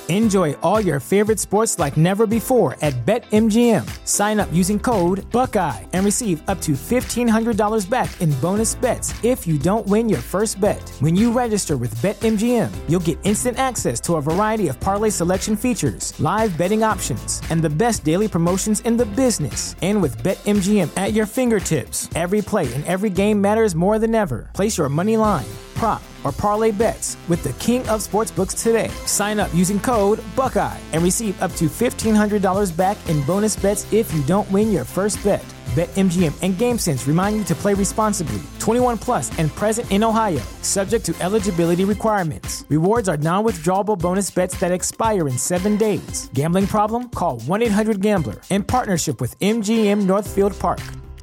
Enjoy all your favorite sports like never before at BetMGM. Sign up using code Buckeye and receive up to $1,500 back in bonus bets if you don't win your first bet. When you register with BetMGM, you'll get instant access to a variety of parlay selection features, live betting options, and the best daily promotions in the business. And with BetMGM at your fingertips, every play and every game matters more than ever. Place your money line, prop, or parlay bets with the king of sportsbooks today. Sign up using code Buckeye and receive up to $1,500 back in bonus bets if you don't win your first bet. BetMGM and GameSense remind you to play responsibly. 21 plus and present in Ohio, subject to eligibility requirements. Rewards are non-withdrawable bonus bets that expire in 7 days. Gambling problem? Call 1-800-GAMBLER. In partnership with MGM Northfield Park.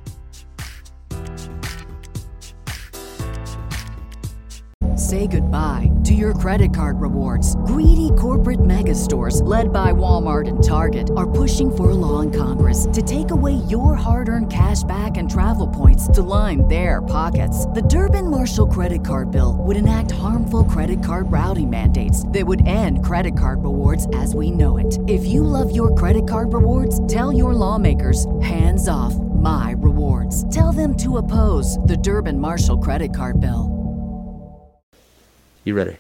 Say goodbye to your credit card rewards. Greedy corporate mega stores, led by Walmart and Target, are pushing for a law in Congress to take away your hard-earned cash back and travel points to line their pockets. The Durbin-Marshall credit card bill would enact harmful credit card routing mandates that would end credit card rewards as we know it. If you love your credit card rewards, tell your lawmakers, hands off my rewards. Tell them to oppose the Durbin-Marshall credit card bill. You ready?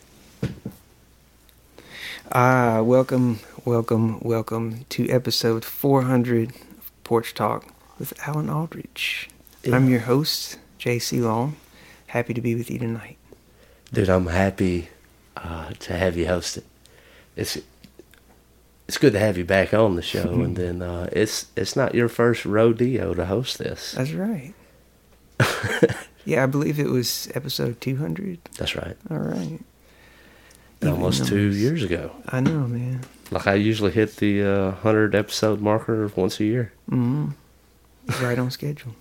Welcome to episode 400 of Porch Talk with Alan Aldridge. Yeah. I'm your host, J.C. Long. Happy to be with you tonight. Dude, I'm happy to have you host it. It's good to have you back on the show, and then it's not your first rodeo to host this. That's right. Yeah, I believe it was episode 200. That's right. All right. Almost 2 years ago. I know, man. Like I usually hit the 100 episode marker once a year. Mm-hmm. Right on schedule.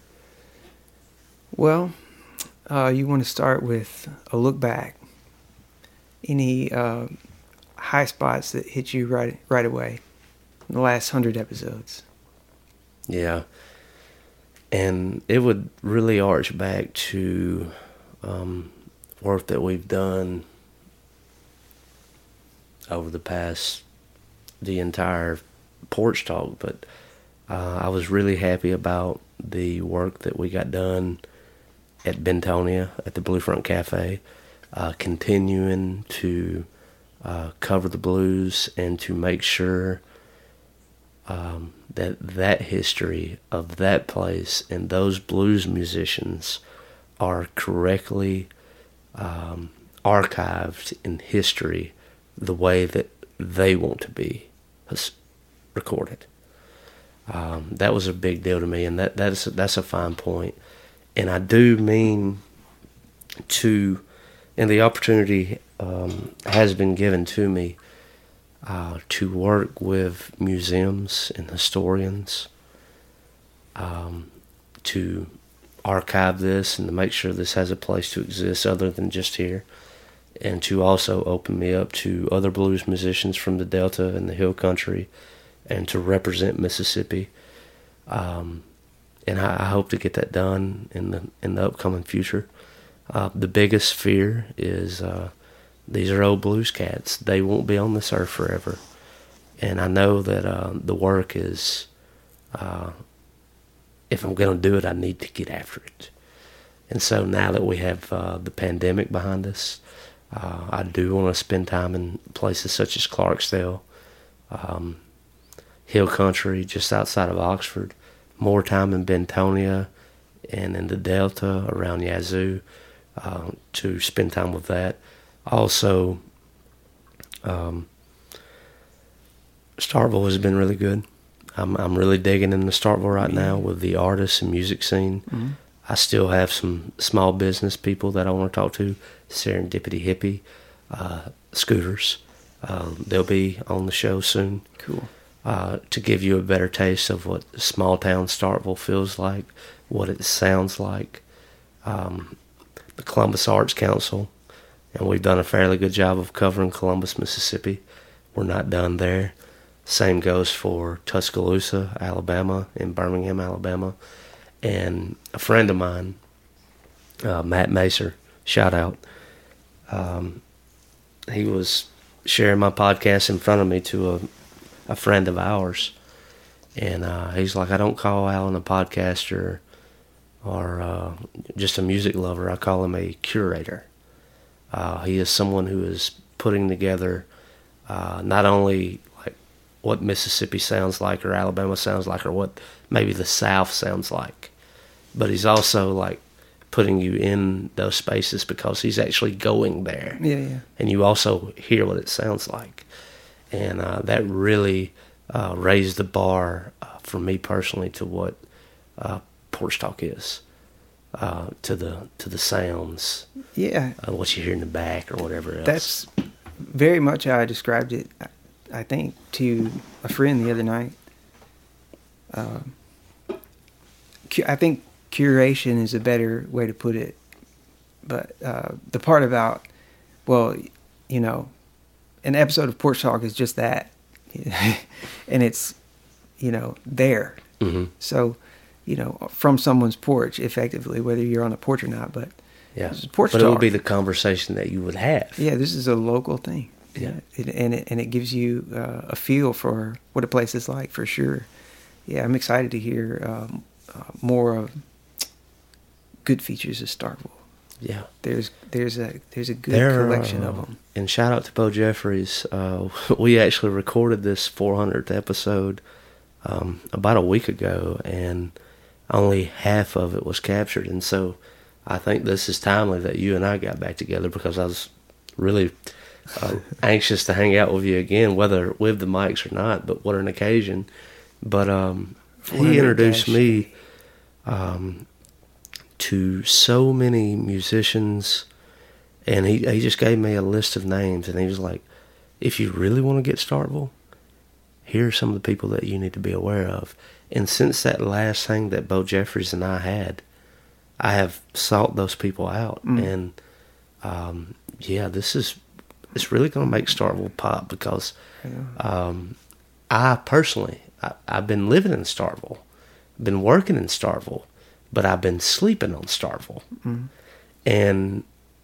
Well, you want to start with a look back. Any high spots that hit you right away in the last 100 episodes? Yeah. And it would really arch back to work that we've done over the entire Porch Talk. But I was really happy about the work that we got done at Bentonia at the Bluefront Cafe, continuing to cover the blues and to make sure that history of that place and those blues musicians are correctly archived in history the way that they want to be recorded. That was a big deal to me, and that's a fine point. And I do mean to, and the opportunity has been given to me to work with museums and historians to archive this and to make sure this has a place to exist other than just here, and to also open me up to other blues musicians from the Delta and the Hill Country, and to represent Mississippi. And I hope to get that done in the upcoming future. The biggest fear is these are old blues cats. They won't be on this earth forever. And I know that the work is, if I'm going to do it, I need to get after it. And so now that we have the pandemic behind us, I do want to spend time in places such as Clarksdale, Hill Country, just outside of Oxford, more time in Bentonia and in the Delta around Yazoo, to spend time with that. Also, Starkville has been really good. I'm really digging into Starkville right now with the artists and music scene. Mm-hmm. I still have some small business people that I want to talk to. Serendipity Hippie, Scooters. They'll be on the show soon. Cool. To give you a better taste of what small town Starkville feels like, what it sounds like. The Columbus Arts Council, and we've done a fairly good job of covering Columbus, Mississippi. We're not done there. Same goes for Tuscaloosa, Alabama, and Birmingham, Alabama. And a friend of mine, Matt Macer, shout out, he was sharing my podcast in front of me to a friend of ours. And he's like, I don't call Alan a podcaster or just a music lover. I call him a curator. He is someone who is putting together not only like what Mississippi sounds like or Alabama sounds like or what maybe the South sounds like, but he's also like putting you in those spaces because he's actually going there. Yeah. And you also hear what it sounds like. And that really raised the bar for me personally to what Porch Talk is, to the sounds. Yeah. What you hear in the back or whatever else. That's very much how I described it, I think, to a friend the other night. I think curation is a better way to put it. But the part about, well, you know, an episode of Porch Talk is just that. And it's, you know, there. Mm-hmm. So, you know, from someone's porch, effectively, whether you're on a porch or not. But yeah, Porch but Talk. it would be the conversation that you would have. Yeah, this is a local thing. Yeah. And it gives you a feel for what a place is like, for sure. Yeah, I'm excited to hear more of good features of Starkville. Yeah, there's a good collection of them. And shout out to Bo Jeffries. We actually recorded this 400th episode about a week ago, and only half of it was captured. And so I think this is timely that you and I got back together, because I was really anxious to hang out with you again, whether with the mics or not. But what an occasion! But he introduced me to so many musicians, and he just gave me a list of names, and he was like, if you really want to get Starkville, here are some of the people that you need to be aware of. And since that last thing that Bo Jeffries and I had, I have sought those people out. And it's really going to make Starkville pop, because I personally, I've been living in Starkville, been working in Starkville, but I've been sleeping on Starkville. And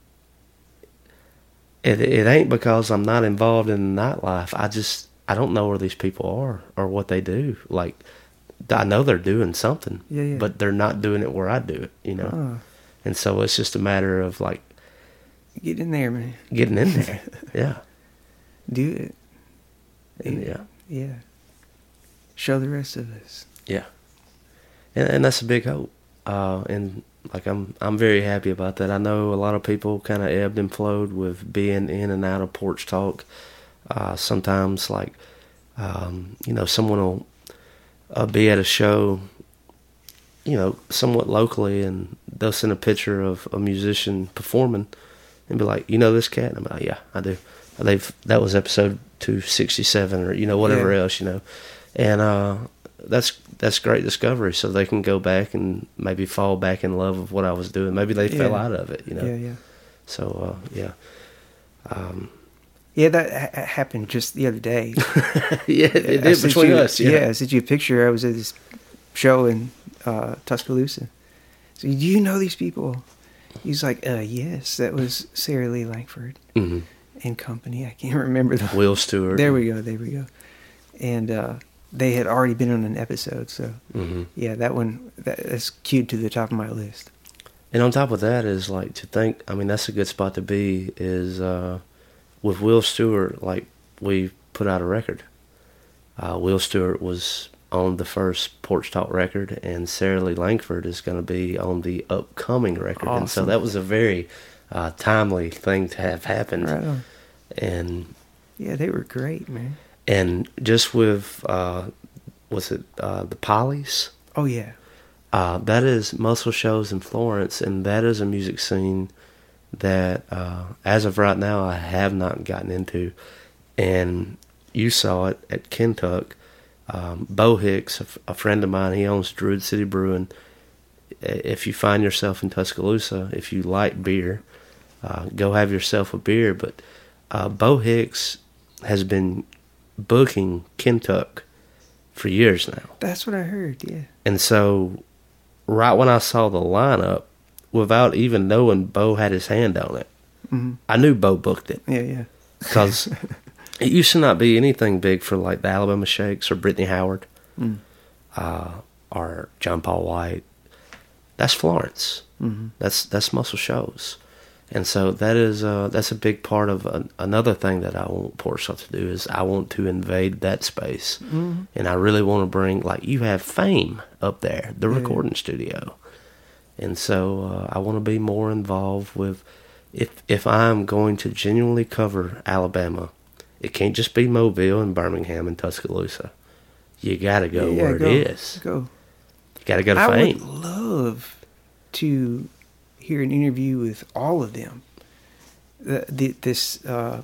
it ain't because I'm not involved in the nightlife. I don't know where these people are or what they do. Like, I know they're doing something, but they're not doing it where I do it, you know? And so it's just a matter of, like, get in there, man. Getting in there, yeah. Do it. And, yeah. Show the rest of us. Yeah. And that's a big hope. And like I'm very happy about that. I know a lot of people kind of ebbed and flowed with being in and out of Porch Talk. Sometimes, like, you know, someone will be at a show, you know, somewhat locally, and they'll send a picture of a musician performing and be like, you know this cat? And I'm like, yeah, I do. That was episode 267, or, you know, whatever else, you know. And that's great discovery, so they can go back and maybe fall back in love with what I was doing. Maybe they fell out of it, you know. Yeah. So, yeah, that happened just the other day. Yeah, it did between us. Yeah, I sent you a picture. I was at this show in Tuscaloosa. So, do you know these people? He's like, yes, that was Sarah Lee Langford and company. I can't remember the Will Stewart. There we go. And they had already been on an episode, so yeah, that's queued to the top of my list. And on top of that is, like, to think, I mean, that's a good spot to be, is with Will Stewart, like, we put out a record. Will Stewart was on the first Porch Talk record, and Sarah Lee Langford is going to be on the upcoming record. Awesome. And so that was a very timely thing to have happened. Right on. And yeah, they were great, man. And just with, the Pollies? Oh, yeah. That is Muscle Shows in Florence, and that is a music scene that, as of right now, I have not gotten into. And you saw it at Kentuck. Bo Hicks, a friend of mine, he owns Druid City Brewing. If you find yourself in Tuscaloosa, if you like beer, go have yourself a beer. But Bo Hicks has been booking Kentuck for years now. That's what I heard, yeah. And so, right when I saw the lineup, without even knowing Bo had his hand on it, I knew Bo booked it. Yeah. Because It used to not be anything big for like the Alabama Shakes or Brittany Howard, or John Paul White. That's Florence. Mm-hmm. That's Muscle Shoals. And so that's a big part of another thing that I want Porch Talk to do is I want to invade that space. Mm-hmm. And I really want to bring, like, you have Fame up there, the recording studio. And so I want to be more involved with, if I'm going to genuinely cover Alabama, it can't just be Mobile and Birmingham and Tuscaloosa. You got to go where it is. Go. You got to go to Fame. I would love to hear an interview with all of them. This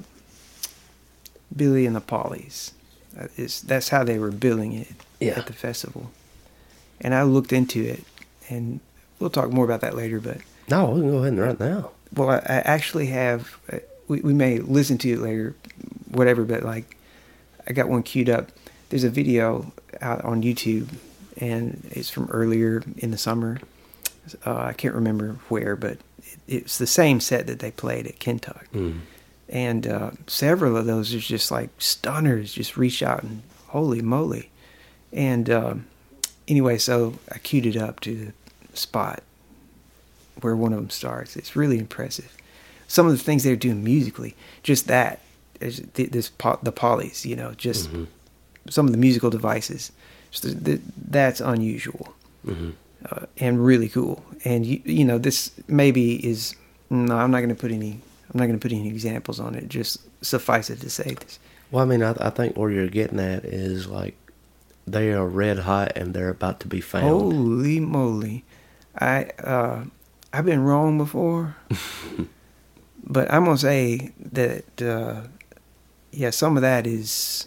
Billy and the Pollies. That's how they were billing it at the festival. And I looked into it, and we'll talk more about that later. But no, we can go ahead and right now. Well, I actually have. We may listen to it later, whatever. But like, I got one queued up. There's a video out on YouTube, and it's from earlier in the summer. I can't remember where, but it's the same set that they played at Kentuck. Mm. And several of those are just like stunners, just reach out and holy moly. And anyway, so I queued it up to the spot where one of them starts. It's really impressive. Some of the things they're doing musically, just that, the Pollies, you know, just some of the musical devices, that's unusual. Mm-hmm. And really cool. And you know, this maybe is no. I'm not going to put any examples on it. Just suffice it to say this. Well, I mean, I think where you're getting at is like they are red hot and they're about to be found. Holy moly! I've been wrong before, but I'm gonna say that some of that is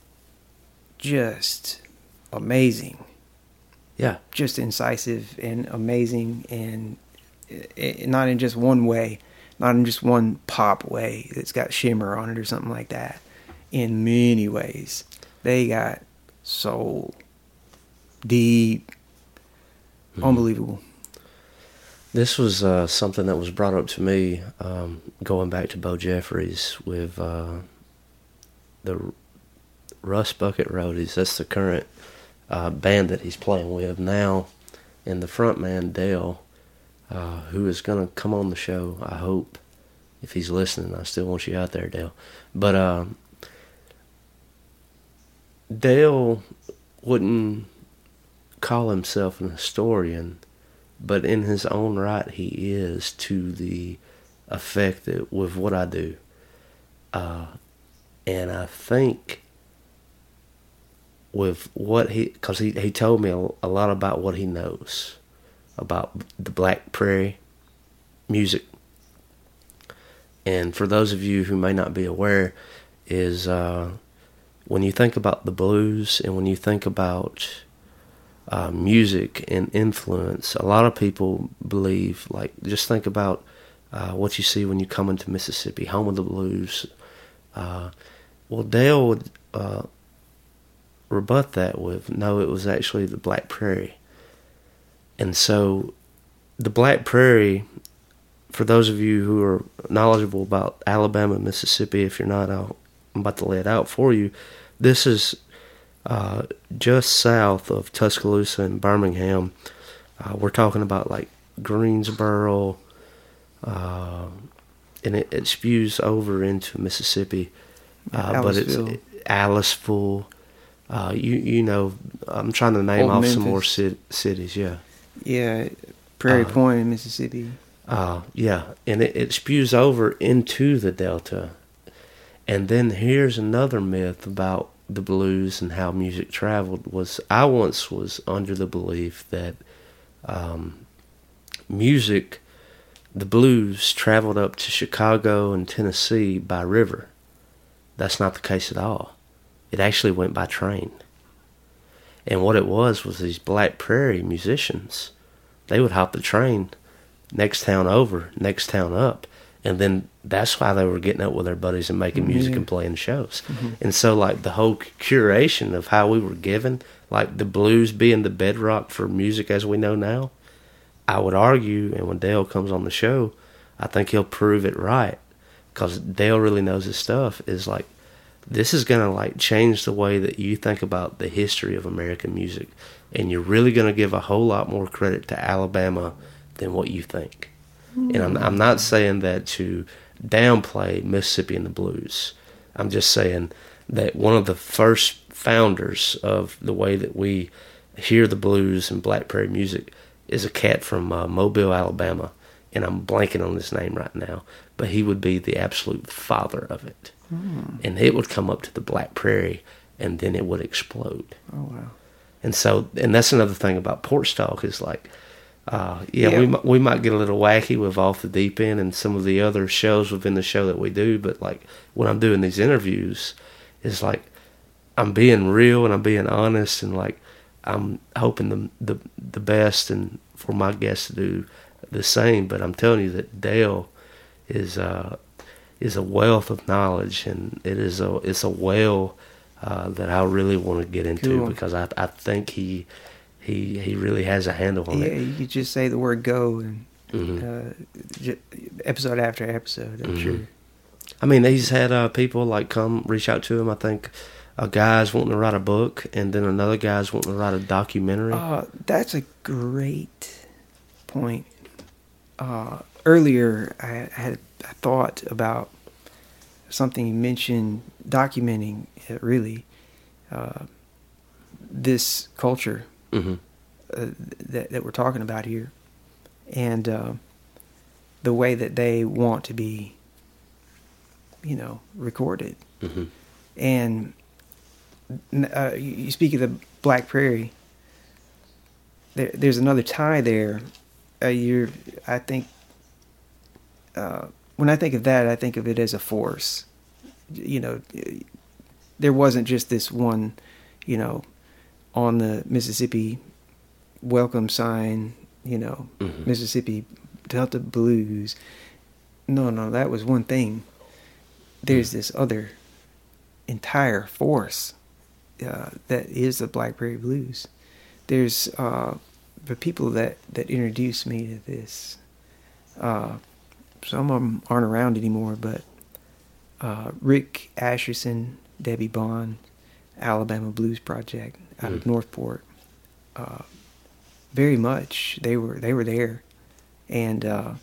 just amazing. Yeah. Just incisive and amazing, and not in just one way, not in just one pop way that's got shimmer on it or something like that. In many ways. They got soul, deep, unbelievable. This was something that was brought up to me going back to Bo Jeffries with the Russ Bucket Roadies. That's the current band that he's playing with now, and the front man Dale, who is going to come on the show, I hope, if he's listening. I still want you out there, Dale. But Dale wouldn't call himself an historian, but in his own right he is, to the effect that with what I do. And I think with what because he told me a lot about what he knows about the Black Prairie music. And for those of you who may not be aware, is when you think about the blues and when you think about music and influence, a lot of people believe, like, just think about what you see when you come into Mississippi, home of the blues. Well, Dale would rebut that with, no, it was actually the Black Prairie. And so the Black Prairie, for those of you who are knowledgeable about Alabama and Mississippi, if you're not, I'm about to lay it out for you. This is just south of Tuscaloosa and Birmingham. We're talking about like Greensboro, and it spews over into Mississippi. But it's Aliceville. You know, I'm trying to name off some more cities. Yeah, Prairie Point in Mississippi. Yeah, and it spews over into the Delta. And then here's another myth about the blues and how music traveled. I once was under the belief that music, the blues, traveled up to Chicago and Tennessee by river. That's not the case at all. It actually went by train. And what it was these Black Prairie musicians. They would hop the train next town over, next town up. And then that's why they were getting up with their buddies and making music and playing shows. Mm-hmm. And so, like, the whole curation of how we were given, like the blues being the bedrock for music as we know now, I would argue, and when Dale comes on the show, I think he'll prove it right. Because Dale really knows his stuff, is like this is gonna like change the way that you think about the history of American music, and you're really gonna give a whole lot more credit to Alabama than what you think. And I'm not saying that to downplay Mississippi and the blues. I'm just saying that one of the first founders of the way that we hear the blues and Black Prairie music is a cat from Mobile, Alabama, and I'm blanking on his name right now, but he would be the absolute father of it. And it would come up to the Black Prairie, and then it would explode. Oh, wow. And so, and that's another thing about Porch Talk is like, we might get a little wacky with Off the Deep End and some of the other shows within the show that we do, but like when I'm doing these interviews, it's like I'm being real and I'm being honest, and like I'm hoping the best and for my guests to do the same. But I'm telling you that Dale is a wealth of knowledge, and it's a well that I really want to get into because I think he really has a handle on it. Yeah, you could just say the word "go" and episode after episode. I'm sure. I mean, he's had people like come reach out to him. I think a guy's wanting to write a book, and then another guy's wanting to write a documentary. That's a great point. Earlier, I had a thought about something you mentioned, documenting really this culture that we're talking about here, and the way that they want to be, recorded. And you speak of the Black Prairie. There's another tie there. I think when I think of that, I think of it as a force. There wasn't just this one, on the Mississippi welcome sign, Mississippi Delta Blues. No, that was one thing. There's this other entire force that is the Black Prairie Blues. There's the people that introduced me to this. Some of them aren't around anymore, but Rick Asherson, Debbie Bond, Alabama Blues Project out of Northport. Very much they were there, and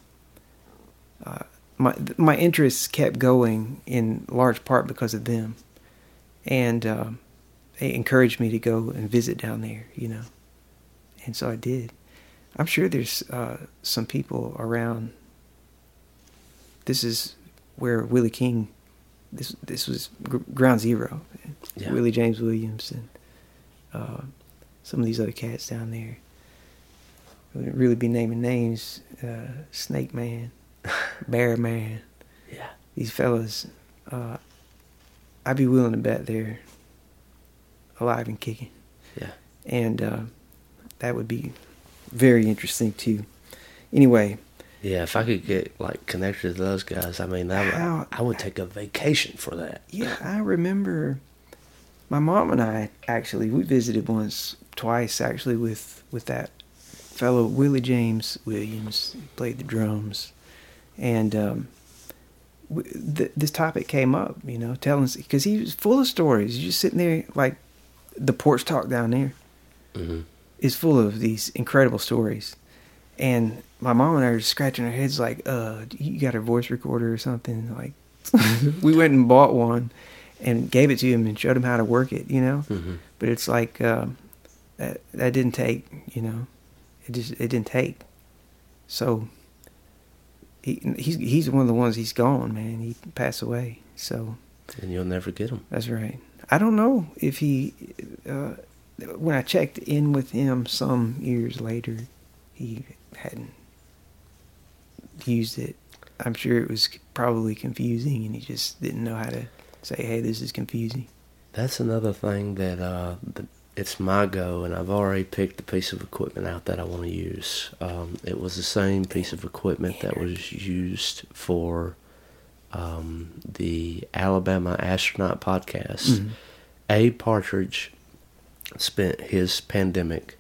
my interests kept going in large part because of them, and they encouraged me to go and visit down there, and so I did. I'm sure there's some people around. This is where Willie King. This was ground zero. Yeah. Willie James Williams and some of these other cats down there. I wouldn't really be naming names. Snake Man, Bear Man. Yeah. These fellas, I'd be willing to bet they're alive and kicking. Yeah. And that would be very interesting too. Anyway. Yeah, if I could get like connected to those guys, I mean, I would take a vacation for that. Yeah, I remember my mom and I we visited twice actually with that fellow Willie James Williams. He played the drums, and this topic came up, telling us, because he was full of stories. You're just sitting there like the Porch Talk down there is full of these incredible stories. And my mom and I were just scratching our heads like, you got a voice recorder or something? Like, we went and bought one and gave it to him and showed him how to work it, But it's like, that didn't take, it didn't take. So he's one of the ones. He's gone, man. He passed away. So. And you'll never get him. That's right. I don't know if he, when I checked in with him some years later, he hadn't used it. I'm sure it was probably confusing, and he just didn't know how to say, "Hey, this is confusing." That's another thing that it's my go, and I've already picked the piece of equipment out that I want to use. It was the same piece of equipment that was used for the Alabama Astronaut podcast. Abe Partridge spent his pandemic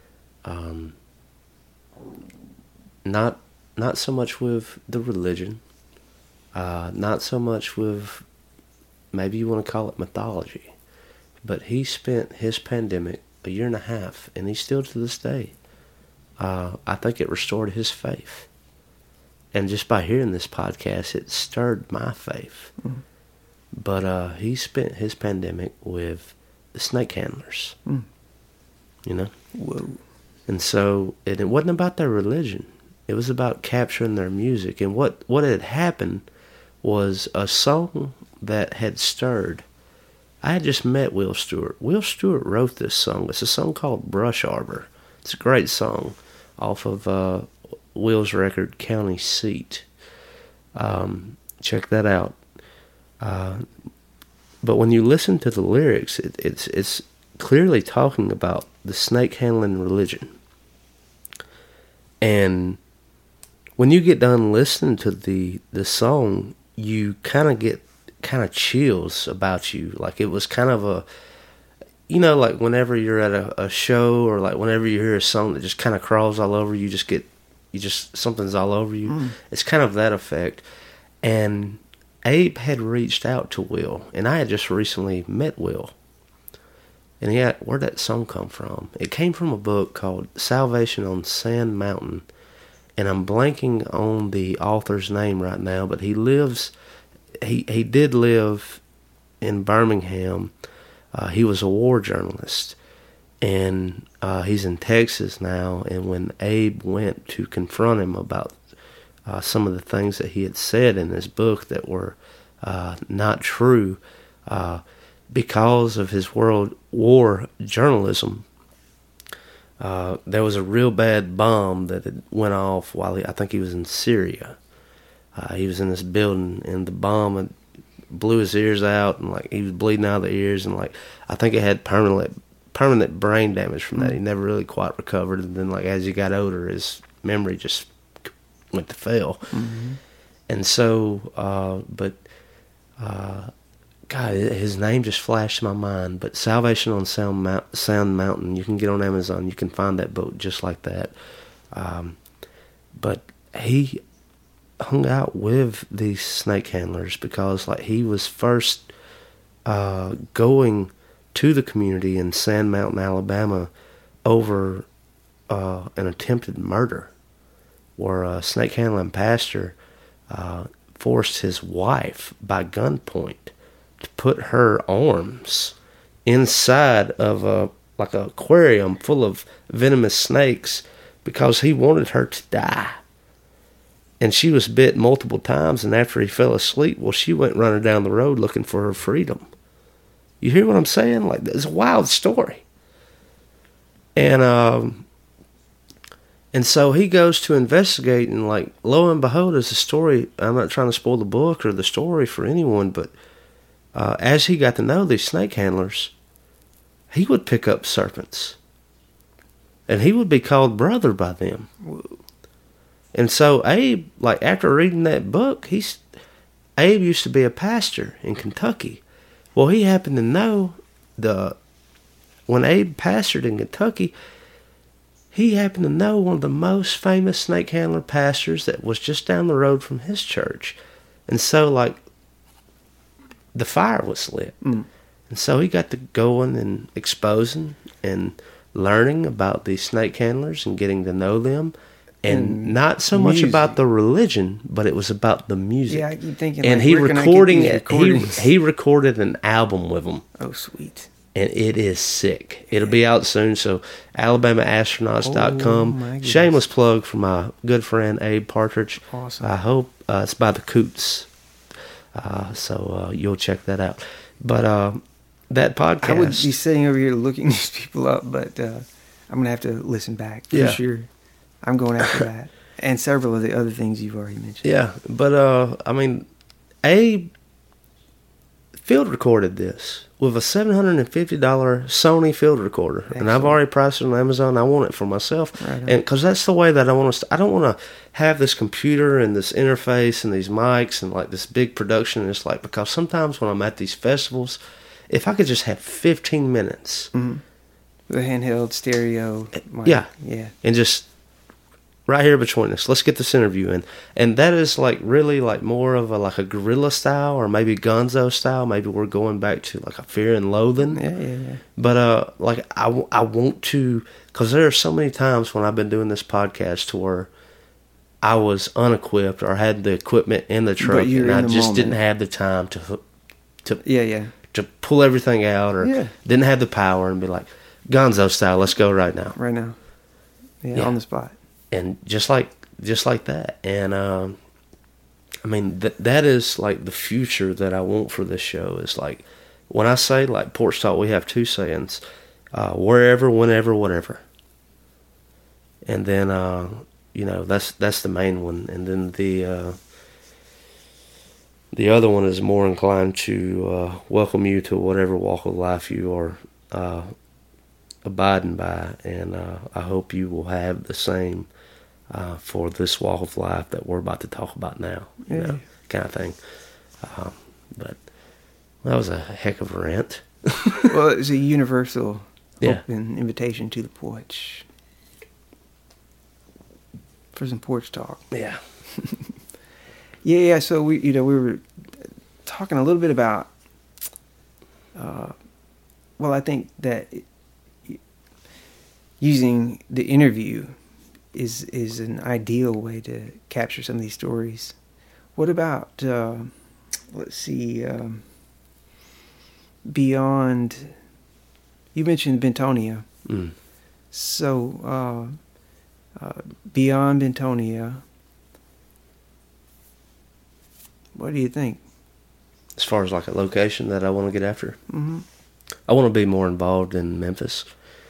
not so much with the religion, not so much with maybe you want to call it mythology, but he spent his pandemic 1.5 years, and he still to this day, I think it restored his faith. And just by hearing this podcast, it stirred my faith. Mm. But he spent his pandemic with the snake handlers. Mm. You know? Whoa. And so it wasn't about their religion. It was about capturing their music. And what had happened was a song that had stirred. I had just met Will Stewart. Will Stewart wrote this song. It's a song called Brush Arbor. It's a great song off of Will's record, County Seat. Check that out. But when you listen to the lyrics, it's clearly talking about the snake handling religion. And when you get done listening to the song, you kind of get chills about you. Like it was kind of a, you know, like whenever you're at a show, or like whenever you hear a song that just kind of crawls all over you, something's all over you. Mm. It's kind of that effect. And Abe had reached out to Will, and I had just recently met Will. And where'd that song come from? It came from a book called Salvation on Sand Mountain. And I'm blanking on the author's name right now, but he did live in Birmingham. He was a war journalist, and he's in Texas now. And when Abe went to confront him about some of the things that he had said in his book that were not true, because of his world war journalism, there was a real bad bomb that had went off while I think he was in Syria. He was in this building, and the bomb had blew his ears out, and like he was bleeding out of the ears, and like I think it had permanent brain damage from that. He never really quite recovered, and then like as he got older, his memory just went to fail. Mm-hmm. And so, God, his name just flashed in my mind. But Salvation on Sand Mountain, you can get on Amazon. You can find that book just like that. But he hung out with these snake handlers because, like, he was first going to the community in Sand Mountain, Alabama, over an attempted murder, where a snake handling pastor forced his wife by gunpoint to put her arms inside of a aquarium full of venomous snakes because he wanted her to die. And she was bit multiple times, and after he fell asleep, well, she went running down the road looking for her freedom. You hear what I'm saying? Like, it's a wild story. And so he goes to investigate, and like, lo and behold, is a story. I'm not trying to spoil the book or the story for anyone, but as he got to know these snake handlers, he would pick up serpents, and he would be called brother by them. And so Abe, like, after reading that book, Abe used to be a pastor in Kentucky. Well, he happened to know when Abe pastored in Kentucky, he happened to know one of the most famous snake handler pastors that was just down the road from his church. And so, like, the fire was lit. Mm. And so he got to going and exposing and learning about these snake handlers and getting to know them. And not so much about the religion, but it was about the music. Yeah, I keep thinking, and like, he recorded an album with them. Oh, sweet. And it is sick. It'll be out soon, so AlabamaAstronauts.com. Shameless plug for my good friend Abe Partridge. Awesome. I hope it's by the Coots. So you'll check that out. But that podcast... I would be sitting over here looking these people up, but I'm going to have to listen back for sure. I'm going after that. And several of the other things you've already mentioned. Yeah, but I mean, Abe field recorded this with a $750 Sony field recorder. Excellent. And I've already priced it on Amazon. I want it for myself. Right on. And because that's the way that I want to... I don't want to have this computer and this interface and these mics and like this big production. And it's like, because sometimes when I'm at these festivals, if I could just have 15 minutes... Mm-hmm. With a handheld stereo mic. Yeah. Yeah. And just right here between us. Let's get this interview in. And that is like really like more of a guerrilla style, or maybe Gonzo style. Maybe we're going back to like a Fear and Loathing. Yeah. But like I want to, because there are so many times when I've been doing this podcast to where I was unequipped or had the equipment in the truck, and I just didn't have the time to pull everything out, or didn't have the power, and be like, Gonzo style, let's go right now. Right now. Yeah, on the spot. And just like that. And I mean, that is like the future that I want for this show. Is like, when I say like Porch Talk, we have two sayings: wherever, whenever, whatever. And then that's the main one. And then the other one is more inclined to welcome you to whatever walk of life you are abiding by, and I hope you will have the same for this walk of life that we're about to talk about now, kind of thing. But that was a heck of a rant. Well, it's a universal open invitation to the porch for some porch talk. Yeah. Yeah. So we were talking a little bit about. I think that using the interview is an ideal way to capture some of these stories. What about let's see, beyond? You mentioned Bentonia. So beyond Bentonia, what do you think? As far as like a location that I want to get after, I want to be more involved in Memphis.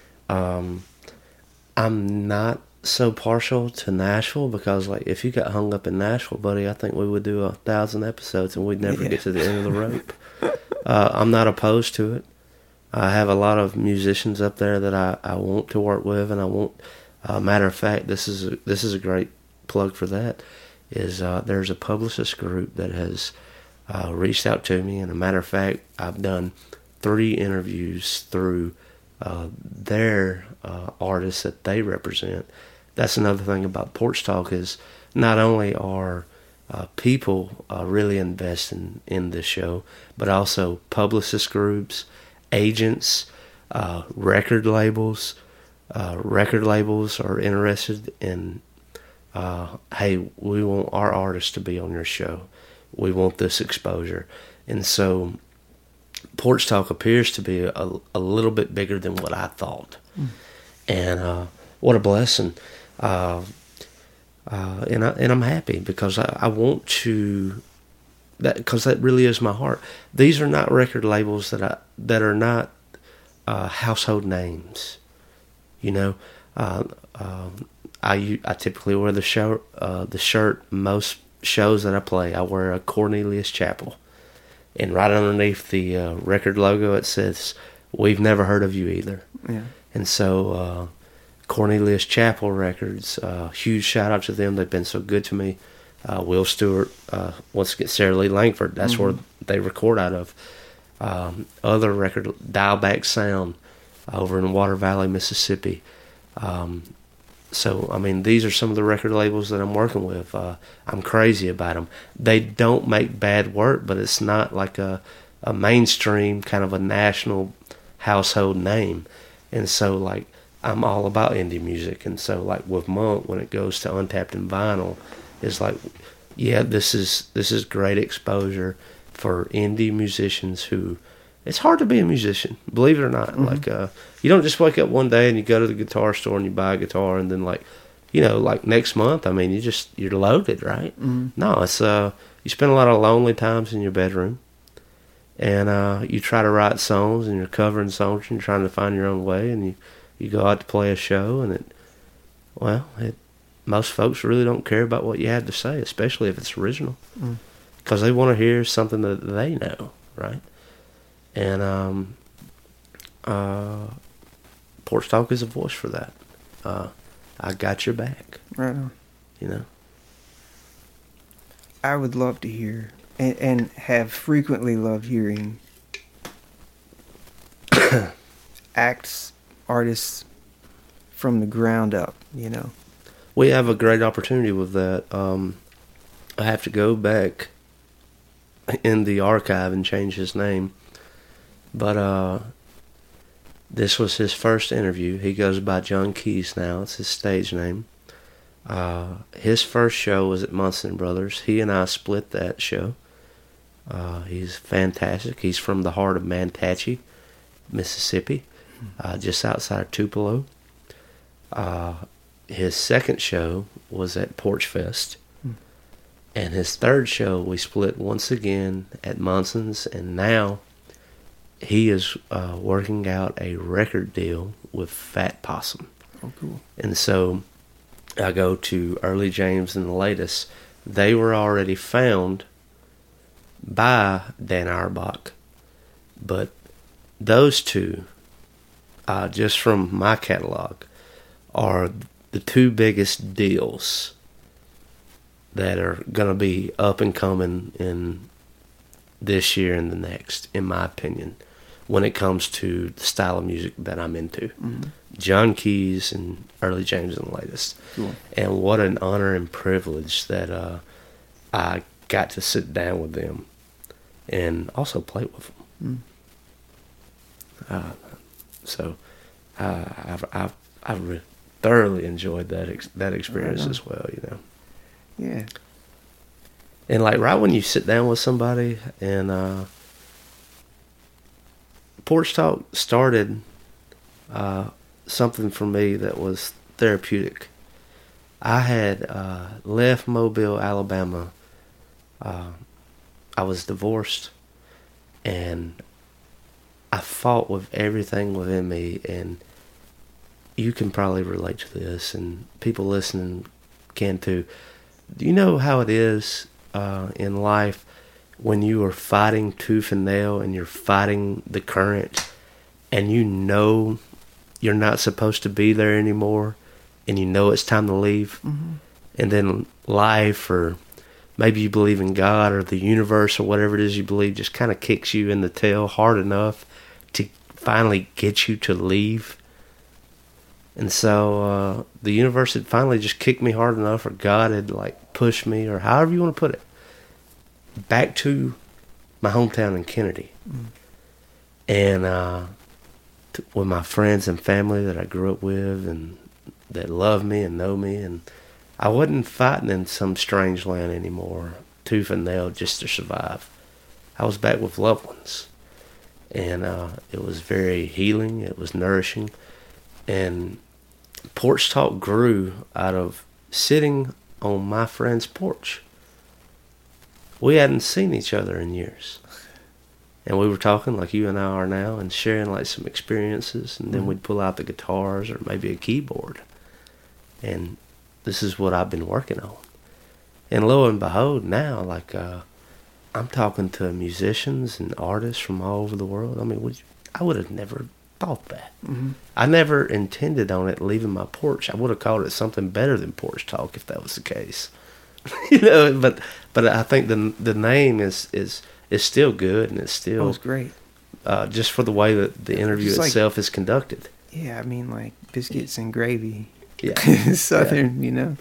I'm not so partial to Nashville, because like if you got hung up in Nashville, buddy, I think we would do 1,000 episodes and we'd never get to the end of the rope. I'm not opposed to it. I have a lot of musicians up there that I want to work with, and I want. Matter of fact, this is a great plug for that. Is there's a publicist group that has reached out to me, and a matter of fact, I've done 3 interviews through their artists that they represent. That's another thing about Porch Talk, is not only are people really investing in this show, but also publicist groups, agents, record labels. Record labels are interested in, hey, we want our artists to be on your show. We want this exposure. And so Porch Talk appears to be a little bit bigger than what I thought. And what a blessing. And I'm happy, because I want to, because that really is my heart. These are not record labels that are not household names. I typically wear the shirt most shows that I play. I wear a Cornelius Chapel, and right underneath the record logo it says, "We've never heard of you either." Yeah. And so Cornelius Chapel Records, huge shout out to them. They've been so good to me. Will Stewart, once again, Sarah Lee Langford, that's where they record out of. Other record, Dialback Sound, over in Water Valley, Mississippi. So, I mean, these are some of the record labels that I'm working with. I'm crazy about them. They don't make bad work, but it's not like a mainstream kind of a national household name. And so, like, I'm all about indie music. And so, like, with Monk, when it goes to Untapped and Vinyl, it's like, yeah, this is great exposure for indie musicians who, it's hard to be a musician, believe it or not. Like, you don't just wake up one day and you go to the guitar store and you buy a guitar, and then, like, like next month, I mean, you're loaded, right? No, it's you spend a lot of lonely times in your bedroom, and you try to write songs, and you're covering songs, and you're trying to find your own way, and you go out to play a show, and most folks really don't care about what you have to say, especially if it's original, because they want to hear something that they know, right? And Porch Talk is a voice for that. I got your back. Right on. I would love to hear, and have frequently loved hearing artists from the ground up, we have a great opportunity with that. I have to go back in the archive and change his name. But this was his first interview. He goes by John Keys now. It's his stage name. His first show was at Munson Brothers. He and I split that show. He's fantastic. He's from the heart of Mantachie, Mississippi, just outside of Tupelo. His second show was at Porch Fest. And his third show, we split once again at Munson's, and now he is working out a record deal with Fat Possum. Oh, cool. And so I go to Early James and the Latest. They were already found by Dan Auerbach, but those two, just from my catalog, are the two biggest deals that are going to be up and coming in this year and the next, in my opinion, when it comes to the style of music that I'm into. Mm-hmm. John Keys and Early James and the Latest. Cool. And what an honor and privilege that I got to sit down with them and also play with them. So I've thoroughly enjoyed that experience as well, you know. Yeah. And like right when you sit down with somebody, and Porch Talk started something for me that was therapeutic. I had left Mobile, Alabama. I was divorced, and I fought with everything within me, and you can probably relate to this, and people listening can too. Do you know how it is in life when you are fighting tooth and nail and you're fighting the current and you know you're not supposed to be there anymore and you know it's time to leave? Mm-hmm. And then life, or maybe you believe in God or the universe or whatever it is you believe, just kind of kicks you in the tail hard enough to finally get you to leave. And so the universe had finally just kicked me hard enough, or God had like pushed me, or however you want to put it, back to my hometown in Kennedy. Mm. And with my friends and family that I grew up with and that love me and know me. And I wasn't fighting in some strange land anymore, tooth and nail, just to survive. I was back with loved ones. And it was very healing. It was nourishing. And Porch Talk grew out of sitting on my friend's porch. We hadn't seen each other in years. And we were talking like you and I are now and sharing like some experiences. And then we'd pull out the guitars or maybe a keyboard. And this is what I've been working on. And lo and behold, now, like, I'm talking to musicians and artists from all over the world. I mean, I would have never thought that. Mm-hmm. I never intended on it leaving my porch. I would have called it something better than Porch Talk if that was the case. You know, but I think the name is still good, and it's still it's great. Just for the way that the interview itself is conducted. Yeah, I mean, like biscuits and gravy. Yeah. Southern, you know.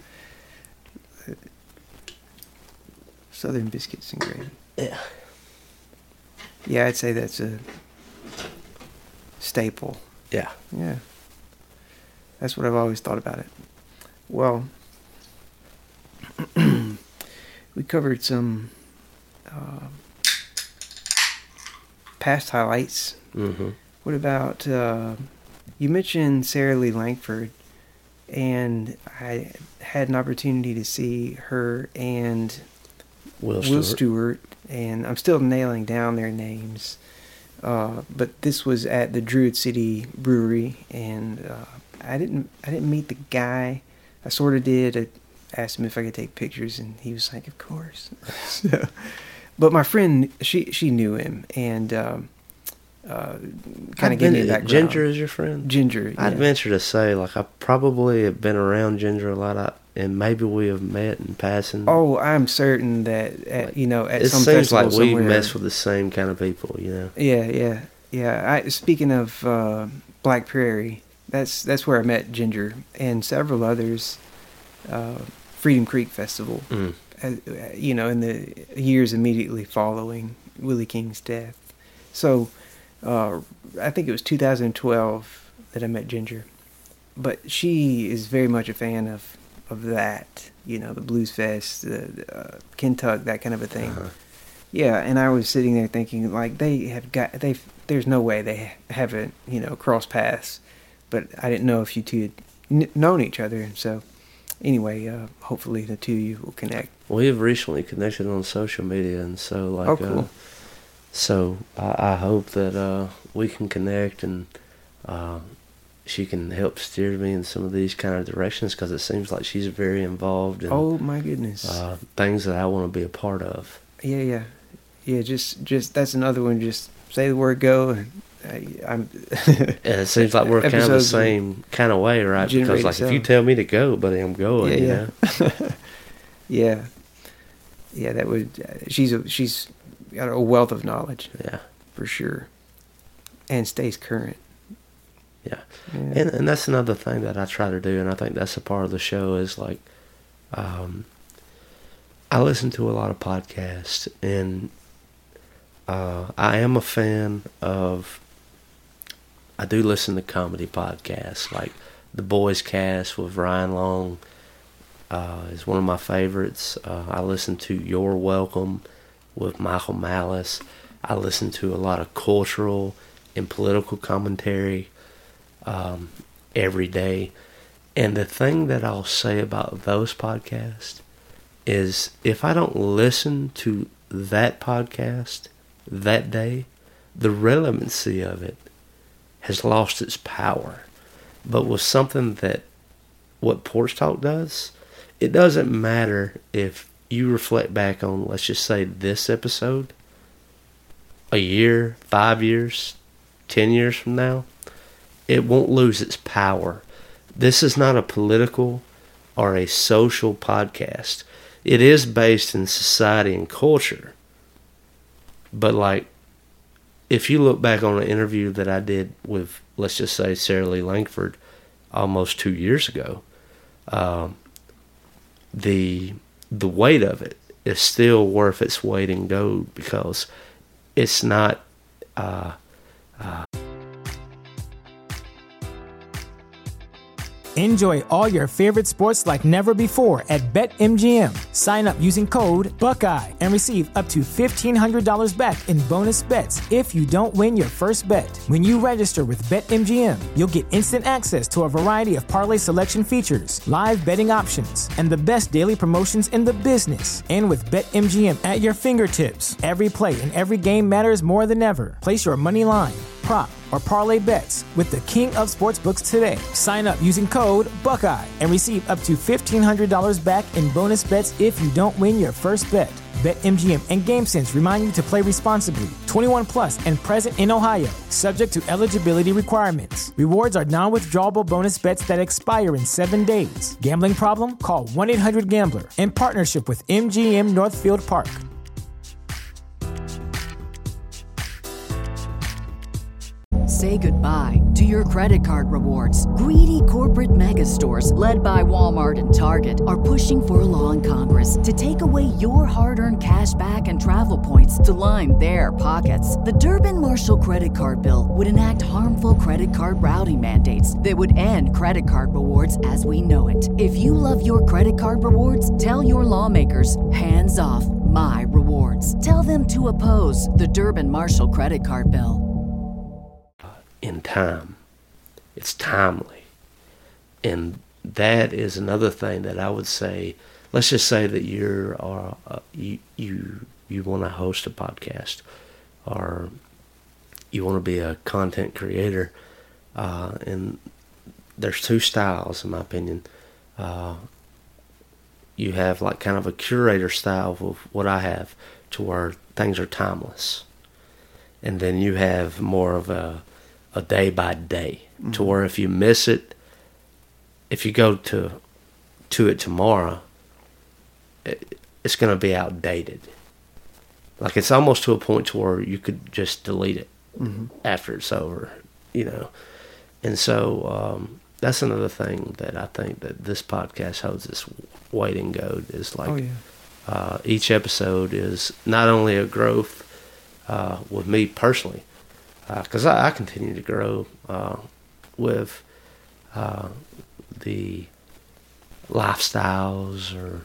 Southern biscuits and gravy. Yeah. Yeah, I'd say that's a staple. Yeah. Yeah. That's what I've always thought about it. Well, we covered some past highlights. Mm-hmm. What about, you mentioned Sarah Lee Langford, and I had an opportunity to see her and Will Stewart, and I'm still nailing down their names. But this was at the Druid City Brewery, and I didn't meet the guy. I sort of did. I asked him if I could take pictures, and he was like, "Of course." So, but my friend, she knew him, and kind of gave me that background. Ginger is your friend? Ginger. Yeah. I'd venture to say, like, I probably have been around Ginger a lot, and maybe we have met in passing. Oh, I'm certain that at it some seems festival like we somewhere. mess with the same kind of people, you know. Yeah. Speaking of Black Prairie, that's where I met Ginger and several others. Freedom Creek Festival. You know, in the years immediately following Willie King's death. So I think it was 2012 that I met Ginger. But she is very much a fan of that, you know, the Blues Fest, the Kentuck, that kind of a thing. Uh-huh. Yeah, and I was sitting there thinking, like, there's no way they haven't, you know, crossed paths. But I didn't know if you two had known each other, and so anyway, hopefully the two of you will connect. We have recently connected on social media, and so like, oh, cool. So I hope that we can connect, and she can help steer me in some of these kind of directions, because it seems like she's very involved in oh my goodness, things that I want to be a part of. Yeah. Just that's another one. Just say the word go, and I'm. And it seems like we're kind of the same kind of way, right? Because like if you tell me to go, buddy, I'm going. Yeah. You know? Yeah. That would. She's got a wealth of knowledge. Yeah, for sure, and stays current. Yeah. And that's another thing that I try to do, and I think that's a part of the show is like, I listen to a lot of podcasts, and I am a fan of. I do listen to comedy podcasts, like the Boys Cast with Ryan Long is one of my favorites. I listen to You're Welcome with Michael Malice. I listen to a lot of cultural and political commentary every day. And the thing that I'll say about those podcasts is if I don't listen to that podcast that day, the relevancy of it has lost its power. But with something that what Porch Talk does, it doesn't matter if you reflect back on, let's just say, this episode, a year, 5 years, 10 years from now, it won't lose its power. This is not a political or a social podcast. It is based in society and culture. But like, if you look back on an interview that I did with, let's just say, Sarah Lee Langford almost 2 years ago, the weight of it is still worth its weight in gold, because it's not Enjoy all your favorite sports like never before at BetMGM. Sign up using code Buckeye and receive up to $1,500 back in bonus bets if you don't win your first bet. When you register with BetMGM, you'll get instant access to a variety of parlay selection features, live betting options, and the best daily promotions in the business. And with BetMGM at your fingertips, every play and every game matters more than ever. Place your money line, prop, or parlay bets with the king of sportsbooks today. Sign up using code Buckeye and receive up to $1,500 back in bonus bets if you don't win your first bet. BetMGM and GameSense remind you to play responsibly. 21 plus and present in Ohio, subject to eligibility requirements. Rewards are non-withdrawable bonus bets that expire in 7 days. Gambling problem? Call 1-800-GAMBLER. In partnership with MGM Northfield Park. Say goodbye to your credit card rewards. Greedy corporate mega stores, led by Walmart and Target, are pushing for a law in Congress to take away your hard-earned cash back and travel points to line their pockets. The Durbin-Marshall credit card bill would enact harmful credit card routing mandates that would end credit card rewards as we know it. If you love your credit card rewards, tell your lawmakers, hands off my rewards. Tell them to oppose the Durbin-Marshall credit card bill. In time. It's timely. And that is another thing that I would say. Let's just say that you want to host a podcast, or you want to be a content creator, and there's two styles in my opinion. You have like kind of a curator style of what I have, to where things are timeless, and then you have more of a day by day, to where if you miss it, if you go to it tomorrow, it's going to be outdated. Like, it's almost to a point to where you could just delete it after it's over, you know. And so that's another thing that I think that this podcast holds its weight and gold is like, each episode is not only a growth with me personally, because I continue to grow with the lifestyles or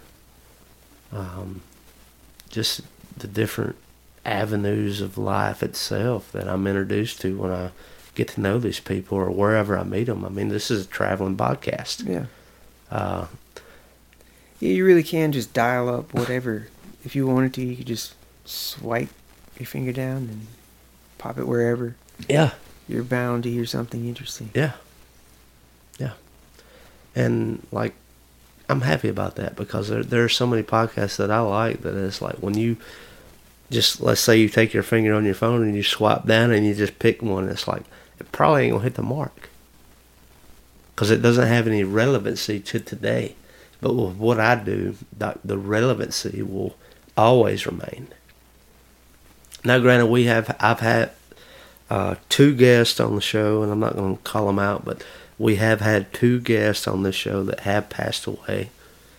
just the different avenues of life itself that I'm introduced to when I get to know these people or wherever I meet them. I mean, this is a traveling podcast. Yeah. You really can just dial up whatever. If you wanted to, you could just swipe your finger down and pop it wherever. Yeah. You're bound to hear something interesting. Yeah. Yeah. And, like, I'm happy about that because there are so many podcasts that I like that it's like when you just, let's say you take your finger on your phone and you swipe down and you just pick one, it's like, it probably ain't going to hit the mark because it doesn't have any relevancy to today. But with what I do, the relevancy will always remain. Now, granted, I've had 2 guests on the show, and I'm not going to call them out, but we have had 2 guests on this show that have passed away.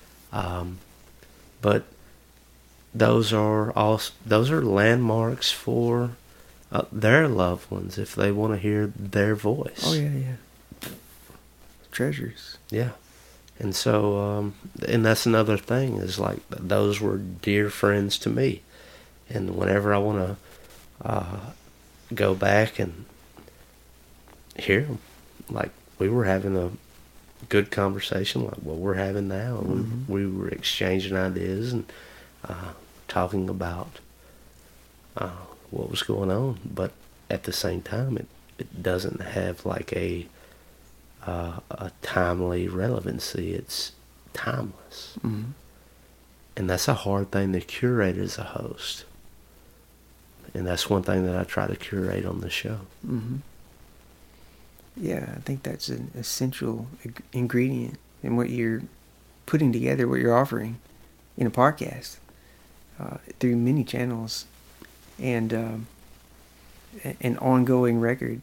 But those are landmarks for their loved ones if they want to hear their voice. Oh yeah. Treasures. Yeah. And so, and that's another thing is like those were dear friends to me. And whenever I want to go back and hear them, like we were having a good conversation like what we're having now. And we were exchanging ideas and talking about what was going on. But at the same time, it doesn't have like a timely relevancy. It's timeless. Mm-hmm. And that's a hard thing to curate as a host. And that's one thing that I try to curate on the show. Mm-hmm. Yeah, I think that's an essential ingredient in what you're putting together, what you're offering in a podcast through many channels and an ongoing record.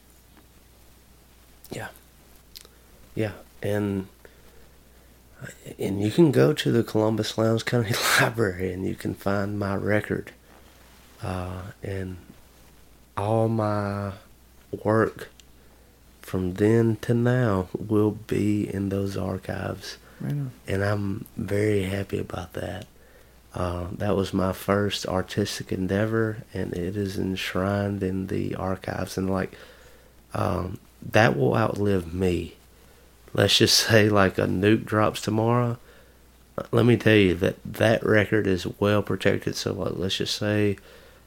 Yeah. Yeah, and you can go to the Columbus Lowndes County Library and you can find my record. And all my work from then to now will be in those archives. Right on. And I'm very happy about that. That was my first artistic endeavor, and it is enshrined in the archives. And like, that will outlive me. Let's just say like a nuke drops tomorrow. Let me tell you that record is well protected. So like, let's just say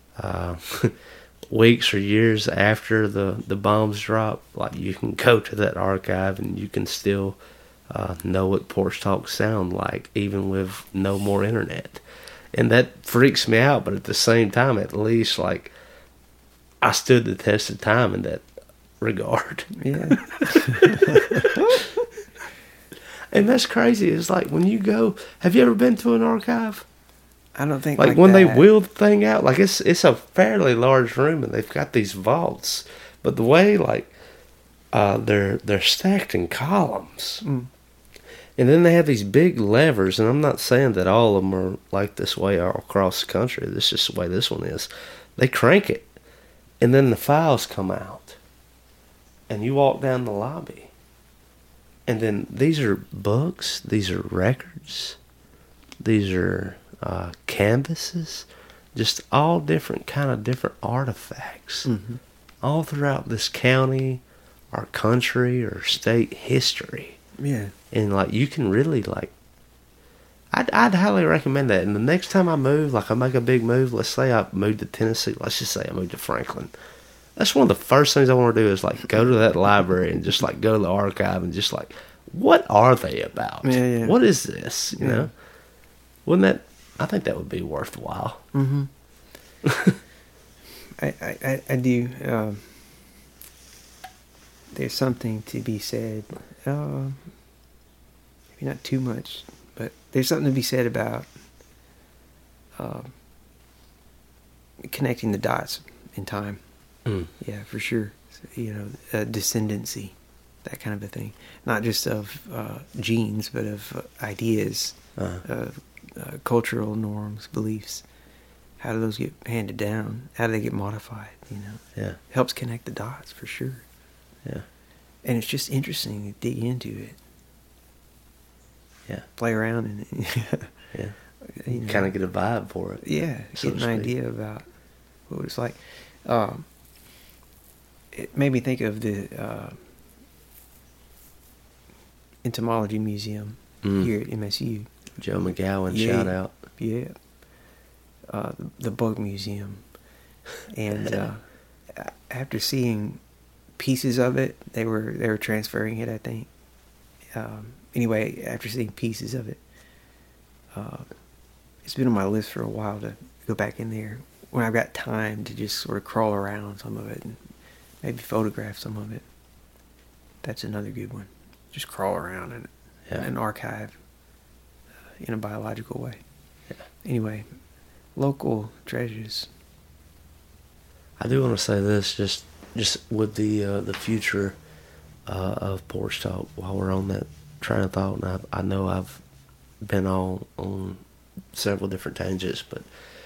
weeks or years after the bombs drop, like you can go to that archive and you can still know what Porch Talks sound like, even with no more internet. And that freaks me out, but at the same time, at least like I stood the test of time in that regard. Yeah. And that's crazy. It's like when you go, have you ever been to an archive? I don't think like when that. they wheel the thing out, like it's a fairly large room and they've got these vaults, but the way like they're stacked in columns, and then they have these big levers. And I'm not saying that all of them are like this way all across the country. This is just the way this one is. They crank it, and then the files come out, and you walk down the lobby. And then these are books, these are records, these are canvases, just all different artifacts, all throughout this county, our country, or state history. Yeah. And like you can really like, I'd highly recommend that. And the next time I move, like I make a big move, let's say I moved to Tennessee, let's just say I moved to Franklin. That's one of the first things I want to do is like go to that library and just like go to the archive and just like, what are they about? Yeah. What is this? You know? Wouldn't that, I think that would be worthwhile. Mm-hmm. I do. There's something to be said. Maybe not too much, but there's something to be said about connecting the dots in time. Yeah, for sure. You know, descendancy. that kind of a thing. Not just of genes, but of ideas, cultural norms, beliefs. How do those get handed down? How do they get modified? Yeah. Helps connect the dots for sure. Yeah. And it's just interesting to dig into it. Yeah. Play around and yeah. Kind of get a vibe for it. Yeah. So get an idea about what it's like. It made me think of the Entomology Museum here at MSU. Joe McGowan, shout out. Yeah. The Bug Museum. And after seeing pieces of it, they were transferring it, I think. Anyway, after seeing pieces of it, it's been on my list for a while to go back in there when I've got time to just sort of crawl around some of it and maybe photograph some of it. That's another good one. Just crawl around in an archive in a biological way. Yeah. Anyway, local treasures. I do want to say this, just with the future of Porch Talk, while we're on that train of thought, and I know I've been on several different tangents, but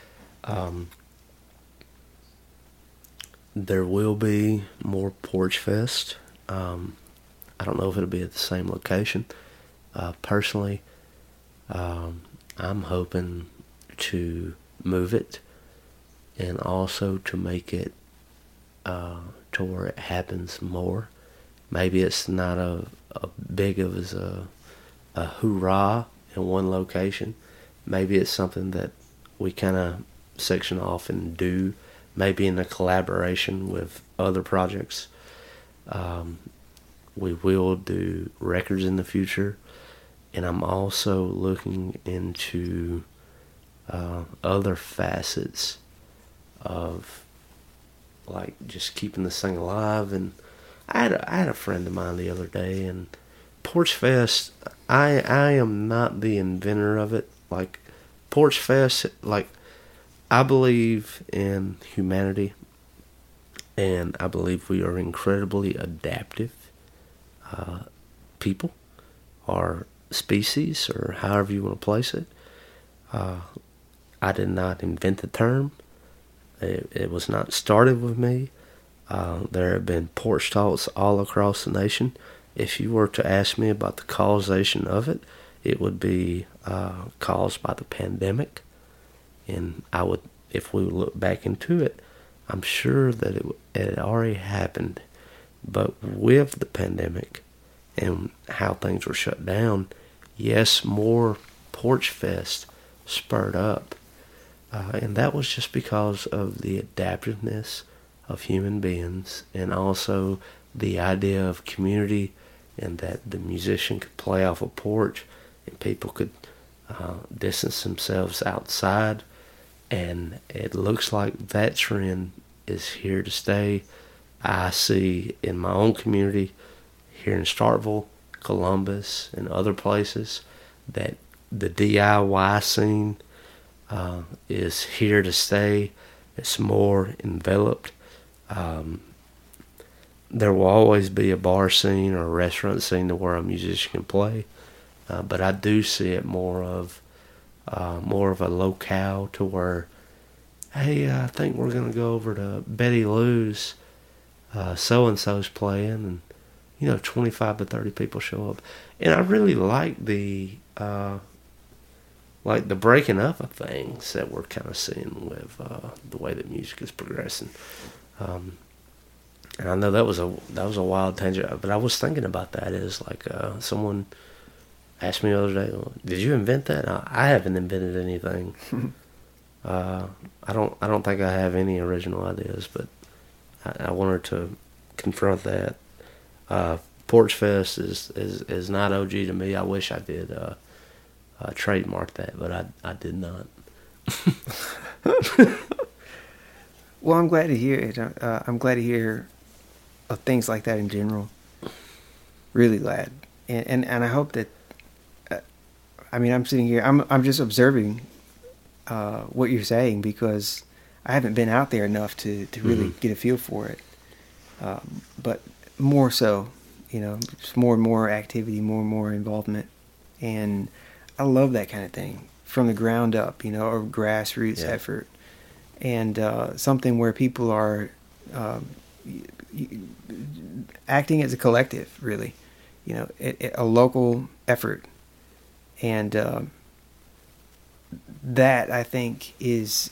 there will be more Porch Fest. I don't know if it'll be at the same location. Personally, I'm hoping to move it and also to make it to where it happens more. Maybe it's not a big of as a hoorah in one location. Maybe it's something that we kind of section off and do, maybe in a collaboration with other projects. We will do records in the future, and I'm also looking into other facets of like just keeping this thing alive. And I had a friend of mine the other day, and Porch Fest, I am not the inventor of it. Like Porch Fest, like I believe in humanity, and I believe we are incredibly adaptive people or species, or however you want to place it. I did not invent the term. It was not started with me. There have been porch talks all across the nation. If you were to ask me about the causation of it, it would be caused by the pandemic. And I would, if we look back into it, I'm sure that it had already happened. But with the pandemic and how things were shut down, yes, more Porch Fest spurred up. And that was just because of the adaptiveness of human beings, and also the idea of community, and that the musician could play off a porch and people could distance themselves outside. And it looks like that trend is here to stay. I see in my own community here in Starkville, Columbus, and other places that the DIY scene is here to stay. It's more enveloped. There will always be a bar scene or a restaurant scene to where a musician can play, but I do see it more of a locale to where, hey, I think we're gonna go over to Betty Lou's. So and so's playing, and 25 to 30 people show up, and I really like the breaking up of things that we're kind of seeing with the way that music is progressing. And I know that was a wild tangent, but I was thinking about that as like someone asked me the other day, "Did you invent that?" I haven't invented anything. I don't think I have any original ideas, but I wanted to confront that. Porch Fest is not OG to me. I wish I did trademark that, but I did not. Well, I'm glad to hear it. I'm glad to hear of things like that in general. Really glad, and I hope that. I'm sitting here. I'm just observing what you're saying, because I haven't been out there enough to really get a feel for it. But more so just more and more activity, more and more involvement. And I love that kind of thing from the ground up, or grassroots effort. And something where people are acting as a collective, really, a local effort. And that, I think, is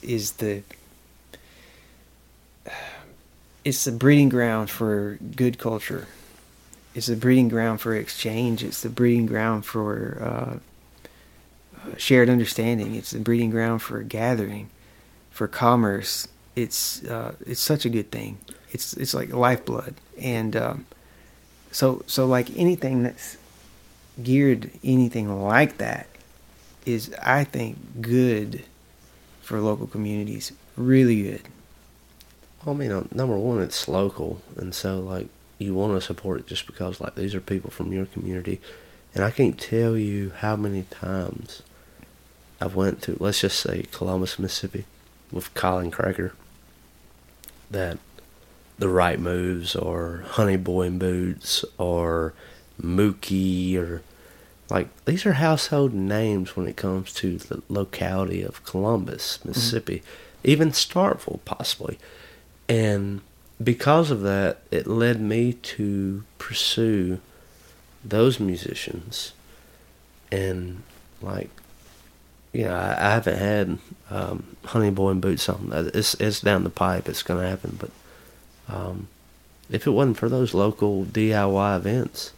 it's the breeding ground for good culture. It's the breeding ground for exchange. It's the breeding ground for shared understanding. It's the breeding ground for gathering, for commerce. It's such a good thing. It's like lifeblood. And so like anything that's geared anything like that is, I think, good for local communities. Really good. Well, I mean, number one, it's local, and so like you want to support it just because like these are people from your community, and I can't tell you how many times I've went to, let's just say, Columbus, Mississippi, with Colin Cracker, that the Right Moves or Honey Boy and Boots or Mookie, or like these are household names when it comes to the locality of Columbus, Mississippi, even Starkville possibly. And because of that, it led me to pursue those musicians. And like, I haven't had Honey Boy and Boots something. It's down the pipe. It's going to happen. But if it wasn't for those local DIY events,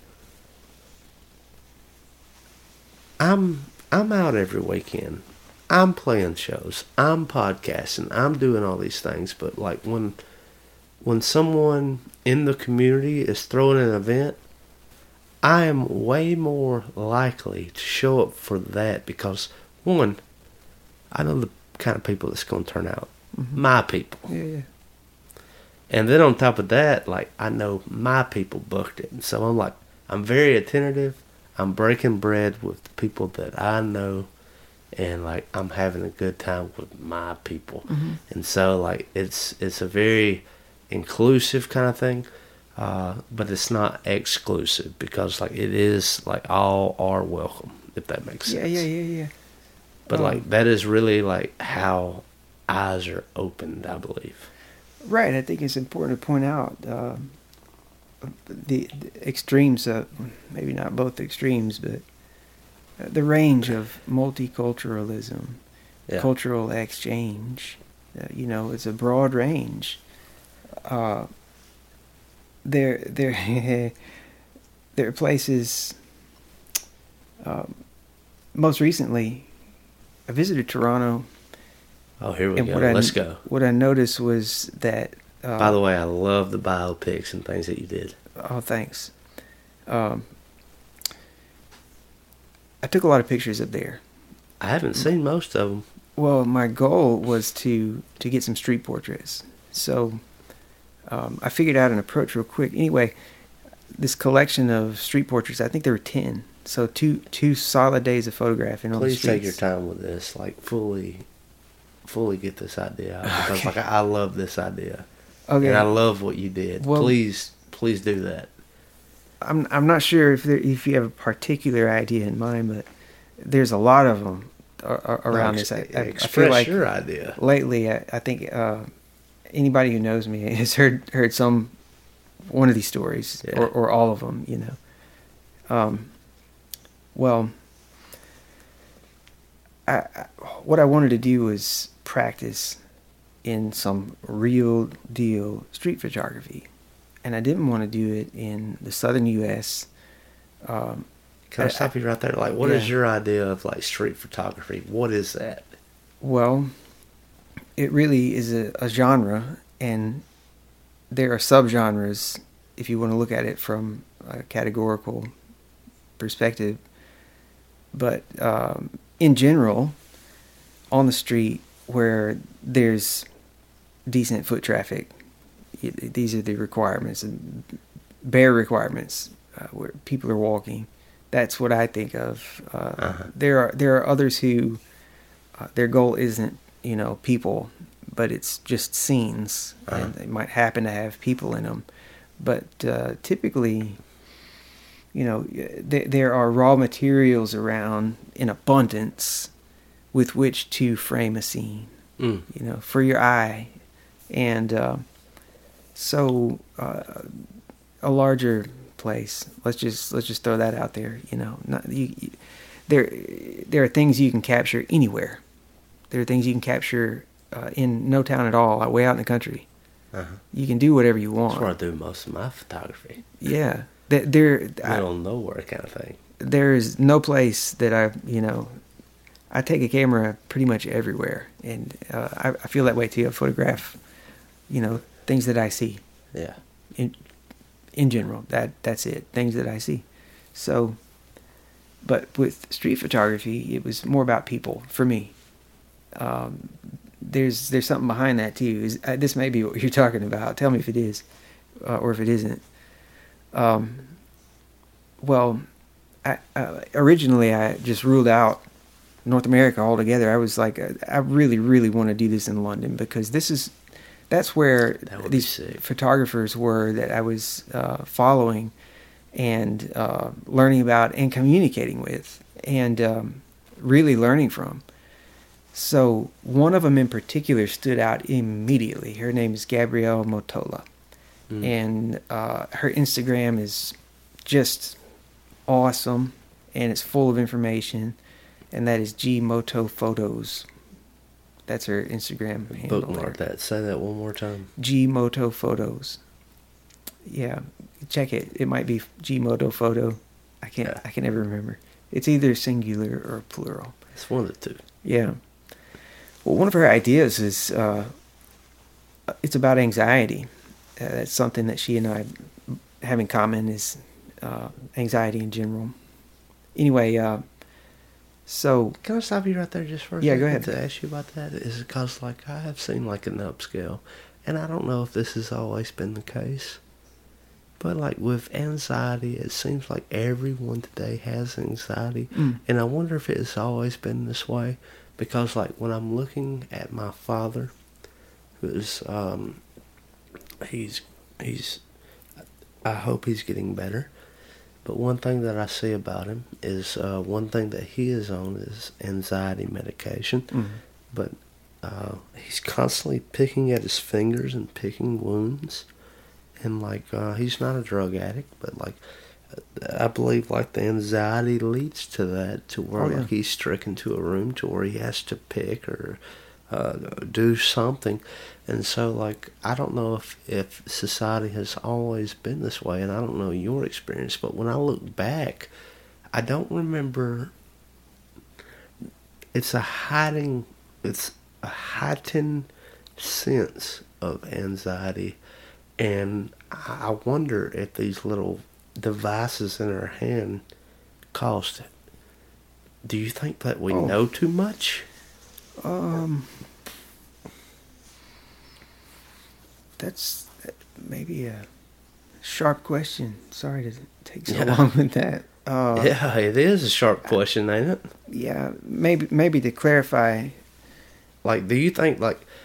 I'm out every weekend. I'm playing shows. I'm podcasting. I'm doing all these things. But like when someone in the community is throwing an event, I am way more likely to show up for that because, one, I know the kind of people that's going to turn out. Mm-hmm. My people. Yeah. And then on top of that, like, I know my people booked it. And so I'm very attentive. I'm breaking bread with the people that I know. And, like, I'm having a good time with my people. Mm-hmm. And so, like, it's a very inclusive kind of thing. But it's not exclusive because, like, it is, like, all are welcome, if that makes sense. Yeah. But, like, that is really, like, how eyes are opened, I believe. Right. I think it's important to point out the extremes, maybe not both extremes, but the range of multiculturalism, cultural exchange. It's a broad range. There are places. Most recently, I visited Toronto. Oh, here we go. Let's go. What I noticed was that. By the way, I love the biopics and things that you did. Oh, thanks. I took a lot of pictures up there. I haven't seen most of them. Well, my goal was to get some street portraits. So I figured out an approach real quick. Anyway, this collection of street portraits, I think there were 10. So two solid days of photographing on the streets. Please take your time with this, like fully get this idea out, because like I love this idea. Okay. And I love what you did. Well, please do that. I'm not sure if you have a particular idea in mind, but there's a lot of them around this. I feel like your idea. Lately, I think anybody who knows me has heard one of these stories, or all of them. Well, what I wanted to do was practice in some real deal street photography. And I didn't want to do it in the southern U.S. Can I stop you right there? Like, what is your idea of, like, street photography? What is that? Well, it really is a genre, and there are subgenres if you want to look at it from a categorical perspective. But in general, on the street where there's decent foot traffic, these are the requirements, and bare requirements, where people are walking. That's what I think of. There are others who their goal isn't people, but it's just scenes, and they might happen to have people in them. But typically, there are raw materials around in abundance with which to frame a scene, for your eye. And so a larger place, let's just throw that out there, there are things you can capture anywhere. There are things you can capture in no town at all, way out in the country. Uh-huh. You can do whatever you want. That's where I do most of my photography. Yeah. Middle of nowhere kind of thing. There's no place that I take a camera pretty much everywhere. And I feel that way too. I photograph, things that I see. Yeah. In general, that's it. Things that I see. So, but with street photography, it was more about people for me. There's something behind that too. This may be what you're talking about. Tell me if it is, or if it isn't. Well, originally I just ruled out North America altogether. I was like, I really, really want to do this in London because that's where these photographers were that I was following and learning about and communicating with and really learning from. So one of them in particular stood out immediately. Her name is Gabrielle Motola. And her Instagram is just awesome, and it's full of information, and that is Gmoto Photos. That's her Instagram handle. Bookmark that. Say that one more time. Gmoto Photos. Yeah, check it. It might be Gmoto Photo. I can never remember. It's either singular or plural. It's one of the two. Yeah. Well, one of her ideas is it's about anxiety. That's something that she and I have in common is anxiety in general. Anyway, so... Can I stop you right there just for a second? Yeah, go ahead. To ask you about that? Is it because, I have seen, an upscale, and I don't know if this has always been the case, but, with anxiety, it seems like everyone today has anxiety, and I wonder if it has always been this way, because, when I'm looking at my father, who's, I hope he's getting better. But one thing that I see about him is one thing that he is on is anxiety medication. Mm-hmm. But he's constantly picking at his fingers and picking wounds. And he's not a drug addict, but I believe the anxiety leads to that, to where he's stricken to a room to where he has to pick or do something. And so I don't know if society has always been this way, and I don't know your experience, but when I look back, I don't remember. It's a heightened sense of anxiety, and I wonder if these little devices in our hand caused it. Do you think that we know too much? That's maybe a sharp question. Sorry to take so long with that. Yeah, it is a sharp question, ain't it? Yeah, maybe to clarify. Do you think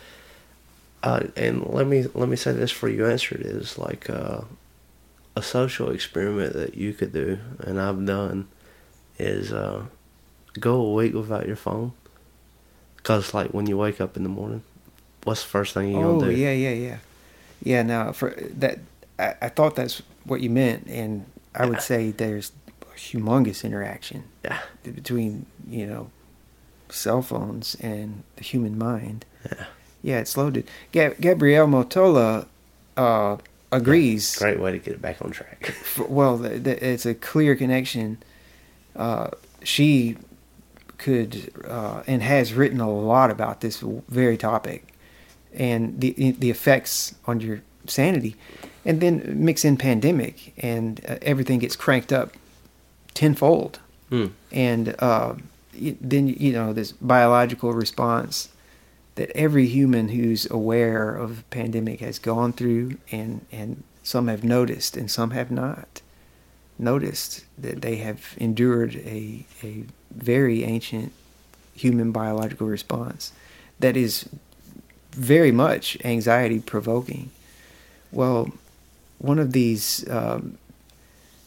and let me say this before you answer it, is a social experiment that you could do, and I've done, is go a week without your phone. Because when you wake up in the morning, what's the first thing you're gonna do? Yeah, now for that, I thought that's what you meant, and I would say there's a humongous interaction between cell phones and the human mind. Yeah, it's loaded. Gabrielle Motola agrees. Yeah, great way to get it back on track. Well, it's a clear connection. She could and has written a lot about this very topic and the effects on your sanity, and then mix in pandemic and everything gets cranked up tenfold. And then this biological response that every human who's aware of pandemic has gone through, and some have noticed and some have not noticed, that they have endured a very ancient human biological response that is very much anxiety provoking. Well, one of these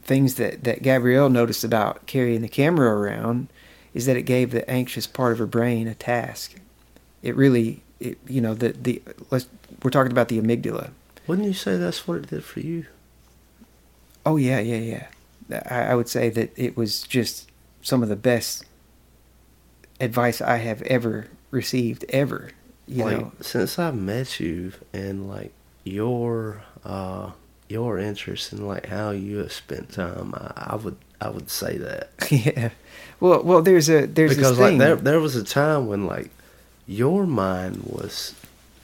things that Gabrielle noticed about carrying the camera around is that it gave the anxious part of her brain a task. It really, we're talking about the amygdala. Wouldn't you say that's what it did for you? Oh, yeah. I would say that it was just some of the best advice I have ever received, ever. You know, since I met you and like your interest in like how you have spent time, I would say that. Yeah. Well, there's because this thing. Like there was a time when like your mind was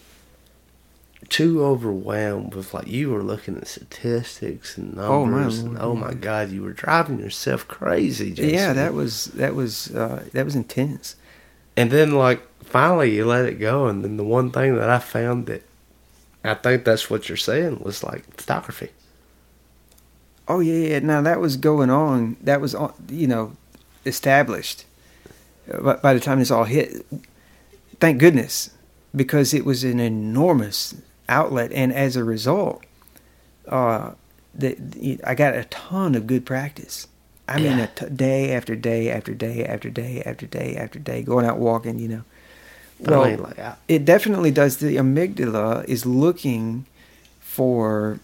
too overwhelmed with like you were looking at statistics and numbers and oh my God, you were driving yourself crazy, Jason. Yeah, that was intense. And then like finally you let it go, and then the one thing that I found that I think that's what you're saying was like photography. Oh yeah. Now that was going on. That was established. But by the time this all hit, thank goodness, because it was an enormous outlet, and as a result, I got a ton of good practice. I mean, day after day after day after day after day after day, going out walking. Well, it definitely does. The amygdala is looking for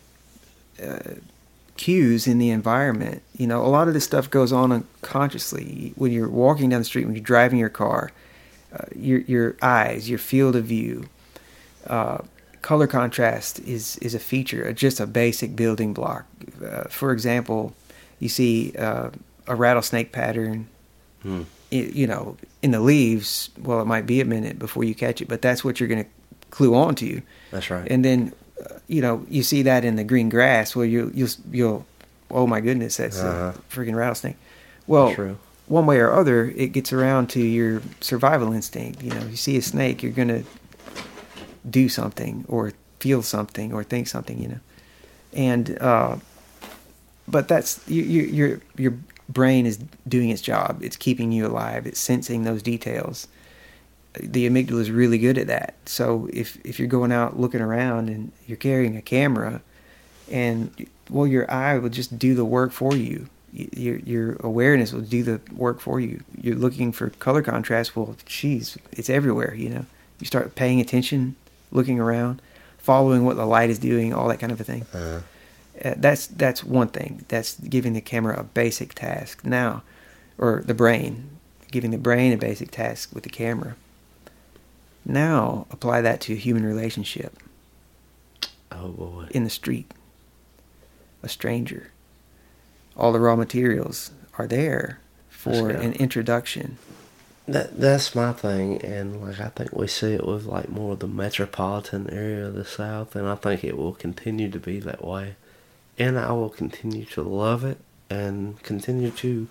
cues in the environment. A lot of this stuff goes on unconsciously when you're walking down the street, when you're driving your car. Your eyes, your field of view, color contrast is a feature, just a basic building block. For example, you see a rattlesnake pattern, in the leaves. Well, it might be a minute before you catch it, but that's what you're going to clue on to. That's right. And then, you see that in the green grass. Well, you'll oh my goodness, that's a freaking rattlesnake. Well, true. One way or other, it gets around to your survival instinct. You see a snake, you're going to do something or feel something or think something, And, but that's, your brain is doing its job. It's keeping you alive. It's sensing those details. The amygdala is really good at that. So if you're going out looking around and you're carrying a camera, and, well, your eye will just do the work for you. Your awareness will do the work for you. You're looking for color contrast. Well, geez, it's everywhere. You start paying attention, looking around, following what the light is doing, all that kind of a thing. That's one thing. That's giving the camera a basic task now, or the brain, giving the brain a basic task with the camera. Now apply that to a human relationship. Oh boy! In the street, a stranger. All the raw materials are there for an introduction. That's my thing, and like I think we see it with like more of the metropolitan area of the South, and I think it will continue to be that way, and I will continue to love it and continue to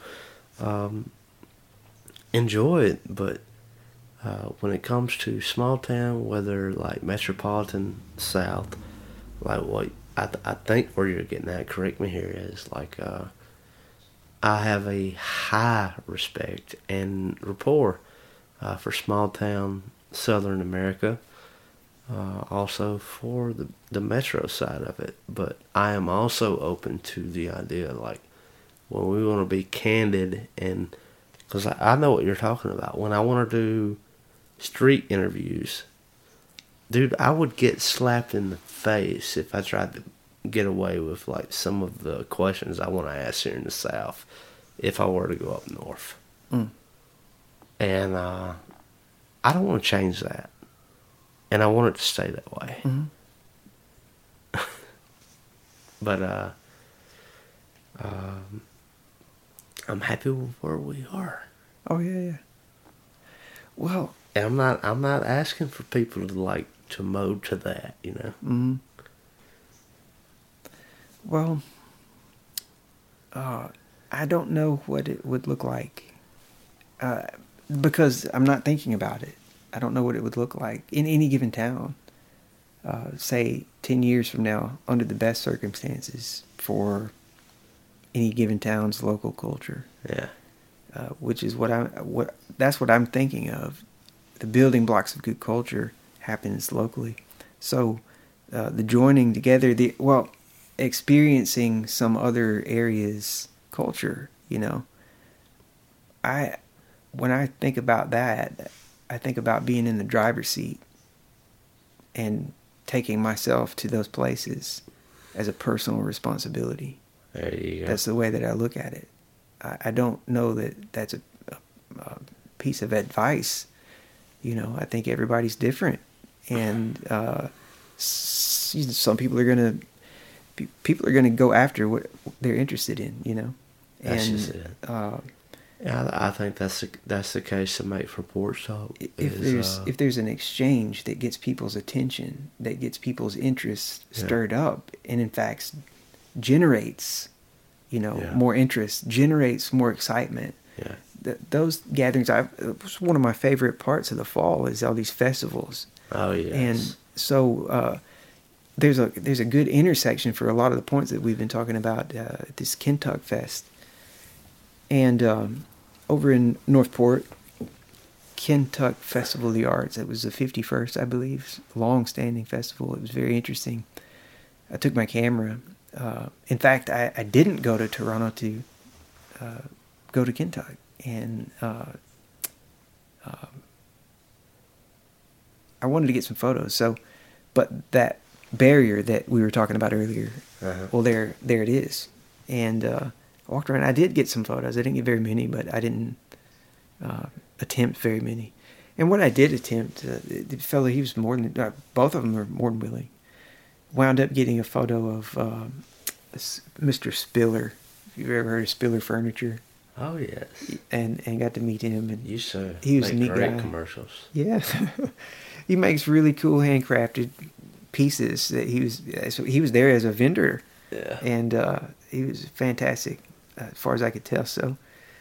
enjoy it. But when it comes to small town, whether like metropolitan South, like what I think where you're getting at, correct me here, is like I have a high respect and rapport for small town Southern America, also for the metro side of it. But I am also open to the idea, like when we want to be candid, and because I know what you're talking about. When I want to do street interviews, dude, I would get slapped in the face if I tried to get away with like some of the questions I want to ask here in the South if I were to go up north. And I don't want to change that, and I want it to stay that way. But I'm happy with where we are. Oh yeah. Well, and I'm not asking for people to mold to that, Well, I don't know what it would look like because I'm not thinking about it. I don't know what it would look like in any given town, say 10 years from now, under the best circumstances for any given town's local culture. Yeah. Which is that's what I'm thinking of. The building blocks of good culture happens locally. So the joining together, experiencing some other areas' culture, you know. When I think about that, I think about being in the driver's seat and taking myself to those places as a personal responsibility. There you go. That's the way that I look at it. I don't know that that's a piece of advice. You know, I think everybody's different, and some people are gonna go after what they're interested in. You know, That's just it. Yeah, I think that's the case to make for Porch Talk. If there's an exchange that gets people's attention, that gets people's interest stirred up, and in fact generates, more interest, generates more excitement. Yeah. Those gatherings, one of my favorite parts of the fall is all these festivals. Oh yes. And so there's a good intersection for a lot of the points that we've been talking about at this Kentuck Fest. And over in Northport, Kentuck Festival of the Arts. It was the 51st, I believe, long-standing festival. It was very interesting. I took my camera. In fact, I didn't go to Toronto to go to Kentuck. And I wanted to get some photos. But that barrier that we were talking about earlier, well, there it is. And I walked around. I did get some photos. I didn't get very many, but I didn't attempt very many. And what I did attempt, the fellow, he was more than, both of them were more than willing. Wound up getting a photo of Mr. Spiller. If you've ever heard of Spiller Furniture. Oh yes. And got to meet him. And he was a neat great guy. Commercials. Yeah. He makes really cool handcrafted pieces. That he was there as a vendor. Yeah. And he was fantastic, as far as I could tell. So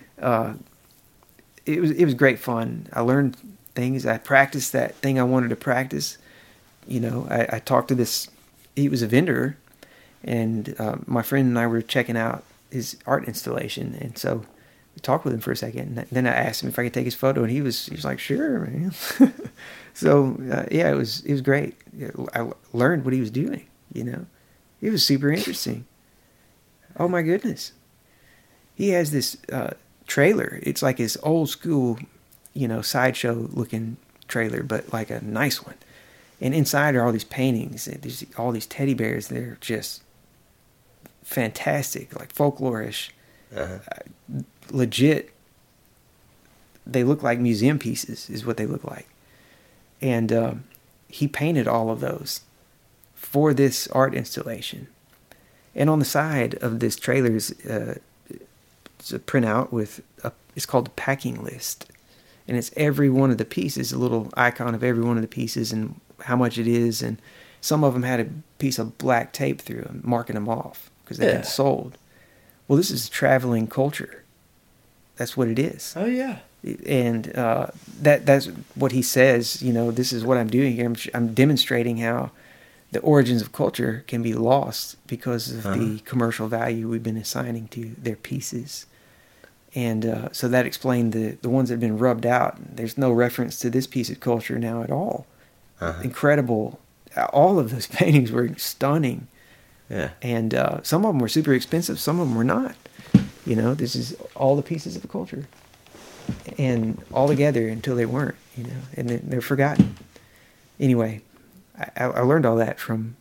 it was great fun. I learned things. I practiced that thing I wanted to practice. I talked to this. He was a vendor, and my friend and I were checking out his art installation, and so we talked with him for a second. And then I asked him if I could take his photo, and he was like, "Sure, man." So it was great. I learned what he was doing. It was super interesting. Oh my goodness, he has this trailer. It's like his old school, sideshow looking trailer, but like a nice one. And inside are all these paintings. There's all these teddy bears. They're just fantastic, like folklorish, legit. They look like museum pieces, is what they look like. And he painted all of those for this art installation. And on the side of this trailer is it's a printout with it's called a packing list, and it's every one of the pieces, a little icon of every one of the pieces and how much it is, and some of them had a piece of black tape through them, marking them off because they've been sold. Well, this is traveling culture. That's what it is. Oh yeah. And that's what he says. This is what I'm doing here. I'm demonstrating how the origins of culture can be lost because of the commercial value we've been assigning to their pieces. And so that explained the ones that have been rubbed out. There's no reference to this piece of culture now at all. Incredible. All of those paintings were stunning. Yeah. And some of them were super expensive. Some of them were not. This is all the pieces of the culture. And all together until they weren't, and they're forgotten. Anyway, I learned all that from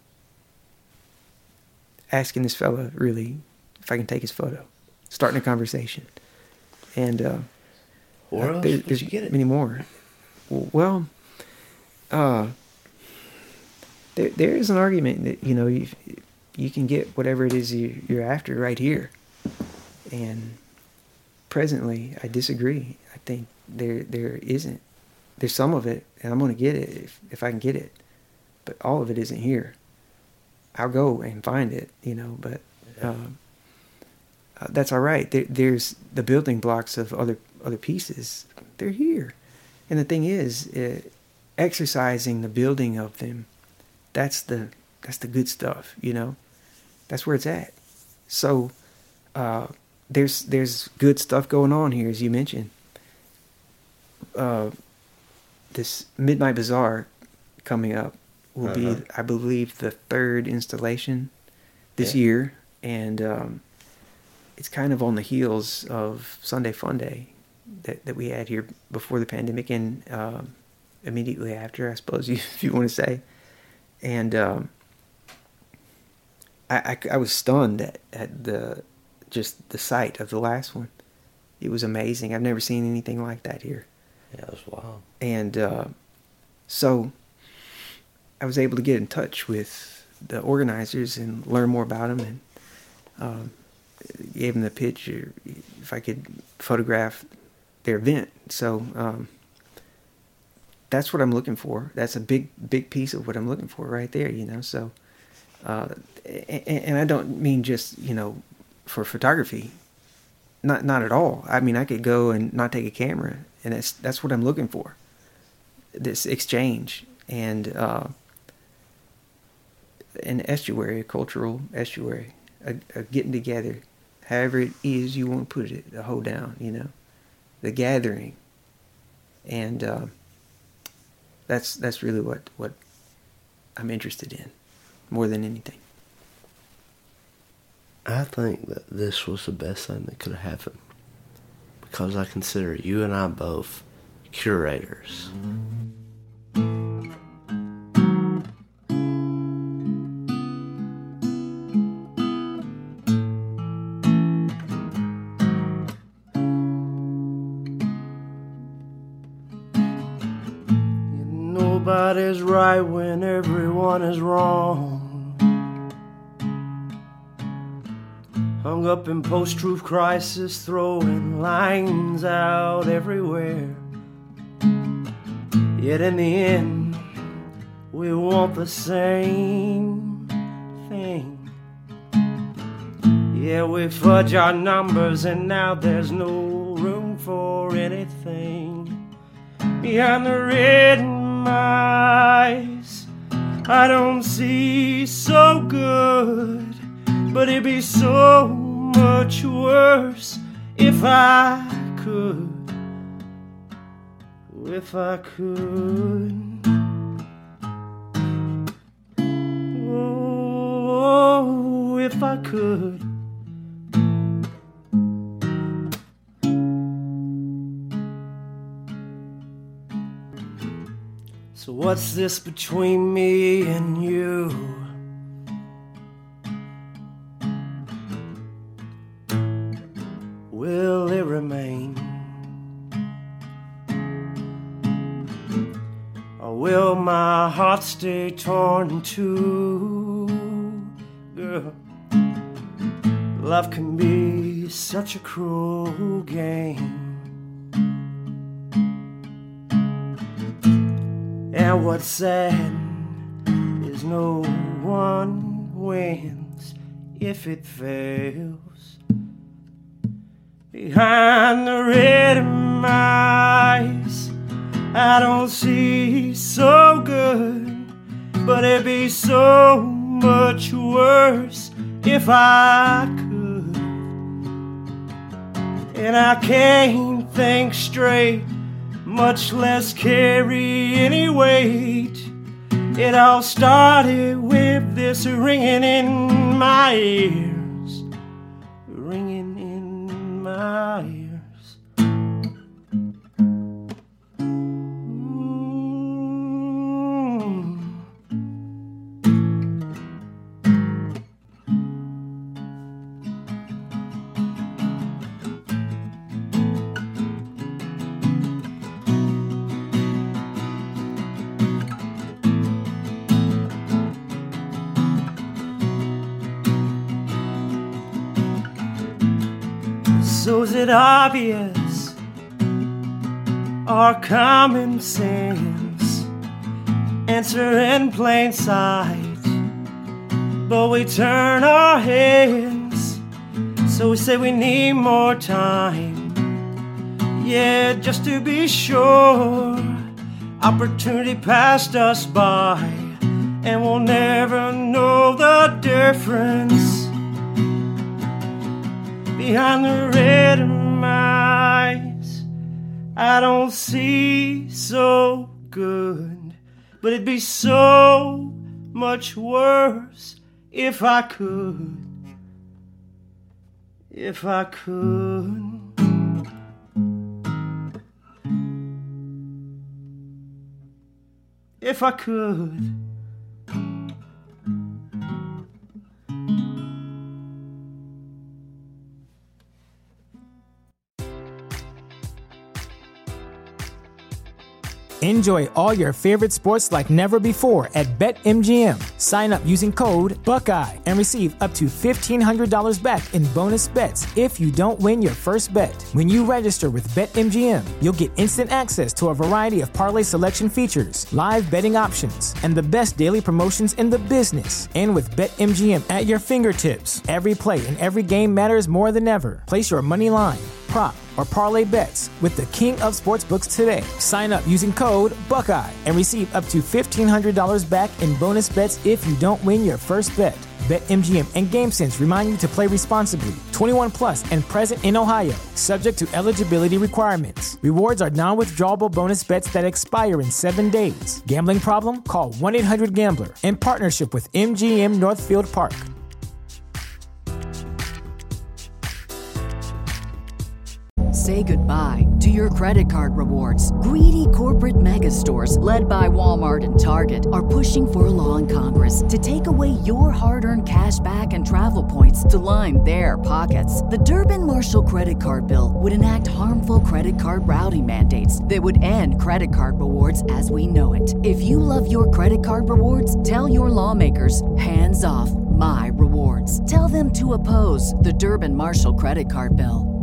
asking this fella, really, if I can take his photo, starting a conversation. And where else did you get it? Many more. Well, there is an argument that you can get whatever it is you're after right here, and presently I disagree. I think there isn't. There's some of it, and I'm going to get it if I can get it, but all of it isn't here. I'll go and find it, but that's all right. There's the building blocks of other pieces. They're here, and the thing is, exercising the building of them. That's the good stuff, That's where it's at. So there's good stuff going on here, as you mentioned. This Midnight Bazaar coming up will be, I believe, the third installation this year, and it's kind of on the heels of Sunday Fun Day that we had here before the pandemic and immediately after, I suppose, if you want to say. And I was stunned at the sight of the last one. It was amazing. I've never seen anything like that here. Yeah, it was wild. And so I was able to get in touch with the organizers and learn more about them, and gave them the pitch if I could photograph their event. So that's what I'm looking for. That's a big piece of what I'm looking for right there, So, and I don't mean just, for photography. Not at all. I mean, I could go and not take a camera, and that's what I'm looking for. This exchange and an estuary, a cultural estuary, a getting together, however it is you want to put it, the hold down, the gathering, and that's really what I'm interested in more than anything. I think that this was the best thing that could have happened, because I consider you and I both curators. Nobody's right when everyone is wrong. Hung up in post-truth crisis, throwing lines out everywhere. Yet in the end, we want the same thing. Yeah, we fudge our numbers and now there's no room for anything. Behind the red eyes, I don't see so good. But it'd be so much worse if I could. If I could. Oh, if I could. So what's this between me and you? Will it remain? Or will my heart stay torn in two? Girl, love can be such a cruel game. And what's sad is no one wins if it fails. Behind the red eyes, I don't see so good, but it'd be so much worse if I could. And I can't think straight, much less carry any weight. It all started with this ringing in my ears, ringing in my ears. So is it obvious, our common sense answer in plain sight, but we turn our heads, so we say we need more time. Yeah, just to be sure, opportunity passed us by, and we'll never know the difference. Behind the red eyes, I don't see so good, but it'd be so much worse If I could, if I could. If I could. Enjoy all your favorite sports like never before at BetMGM. Sign up using code Buckeye and receive up to $1,500 back in bonus bets if you don't win your first bet. When you register with BetMGM, you'll get instant access to a variety of parlay selection features, live betting options, and the best daily promotions in the business. And with BetMGM at your fingertips, every play and every game matters more than ever. Place your money line, prop, or parlay bets with the king of sportsbooks today. Sign up using code Buckeye and receive up to $1,500 back in bonus bets if you don't win your first bet. BetMGM and GameSense remind you to play responsibly. 21 plus and present in Ohio, subject to eligibility requirements. Rewards are non-withdrawable bonus bets that expire in 7 days. Gambling problem? Call 1-800-GAMBLER. In partnership with MGM Northfield Park. Say goodbye to your credit card rewards. Greedy corporate mega stores, led by Walmart and Target, are pushing for a law in Congress to take away your hard-earned cash back and travel points to line their pockets. The Durbin-Marshall credit card bill would enact harmful credit card routing mandates that would end credit card rewards as we know it. If you love your credit card rewards, tell your lawmakers, hands off my rewards. Tell them to oppose the Durbin-Marshall credit card bill.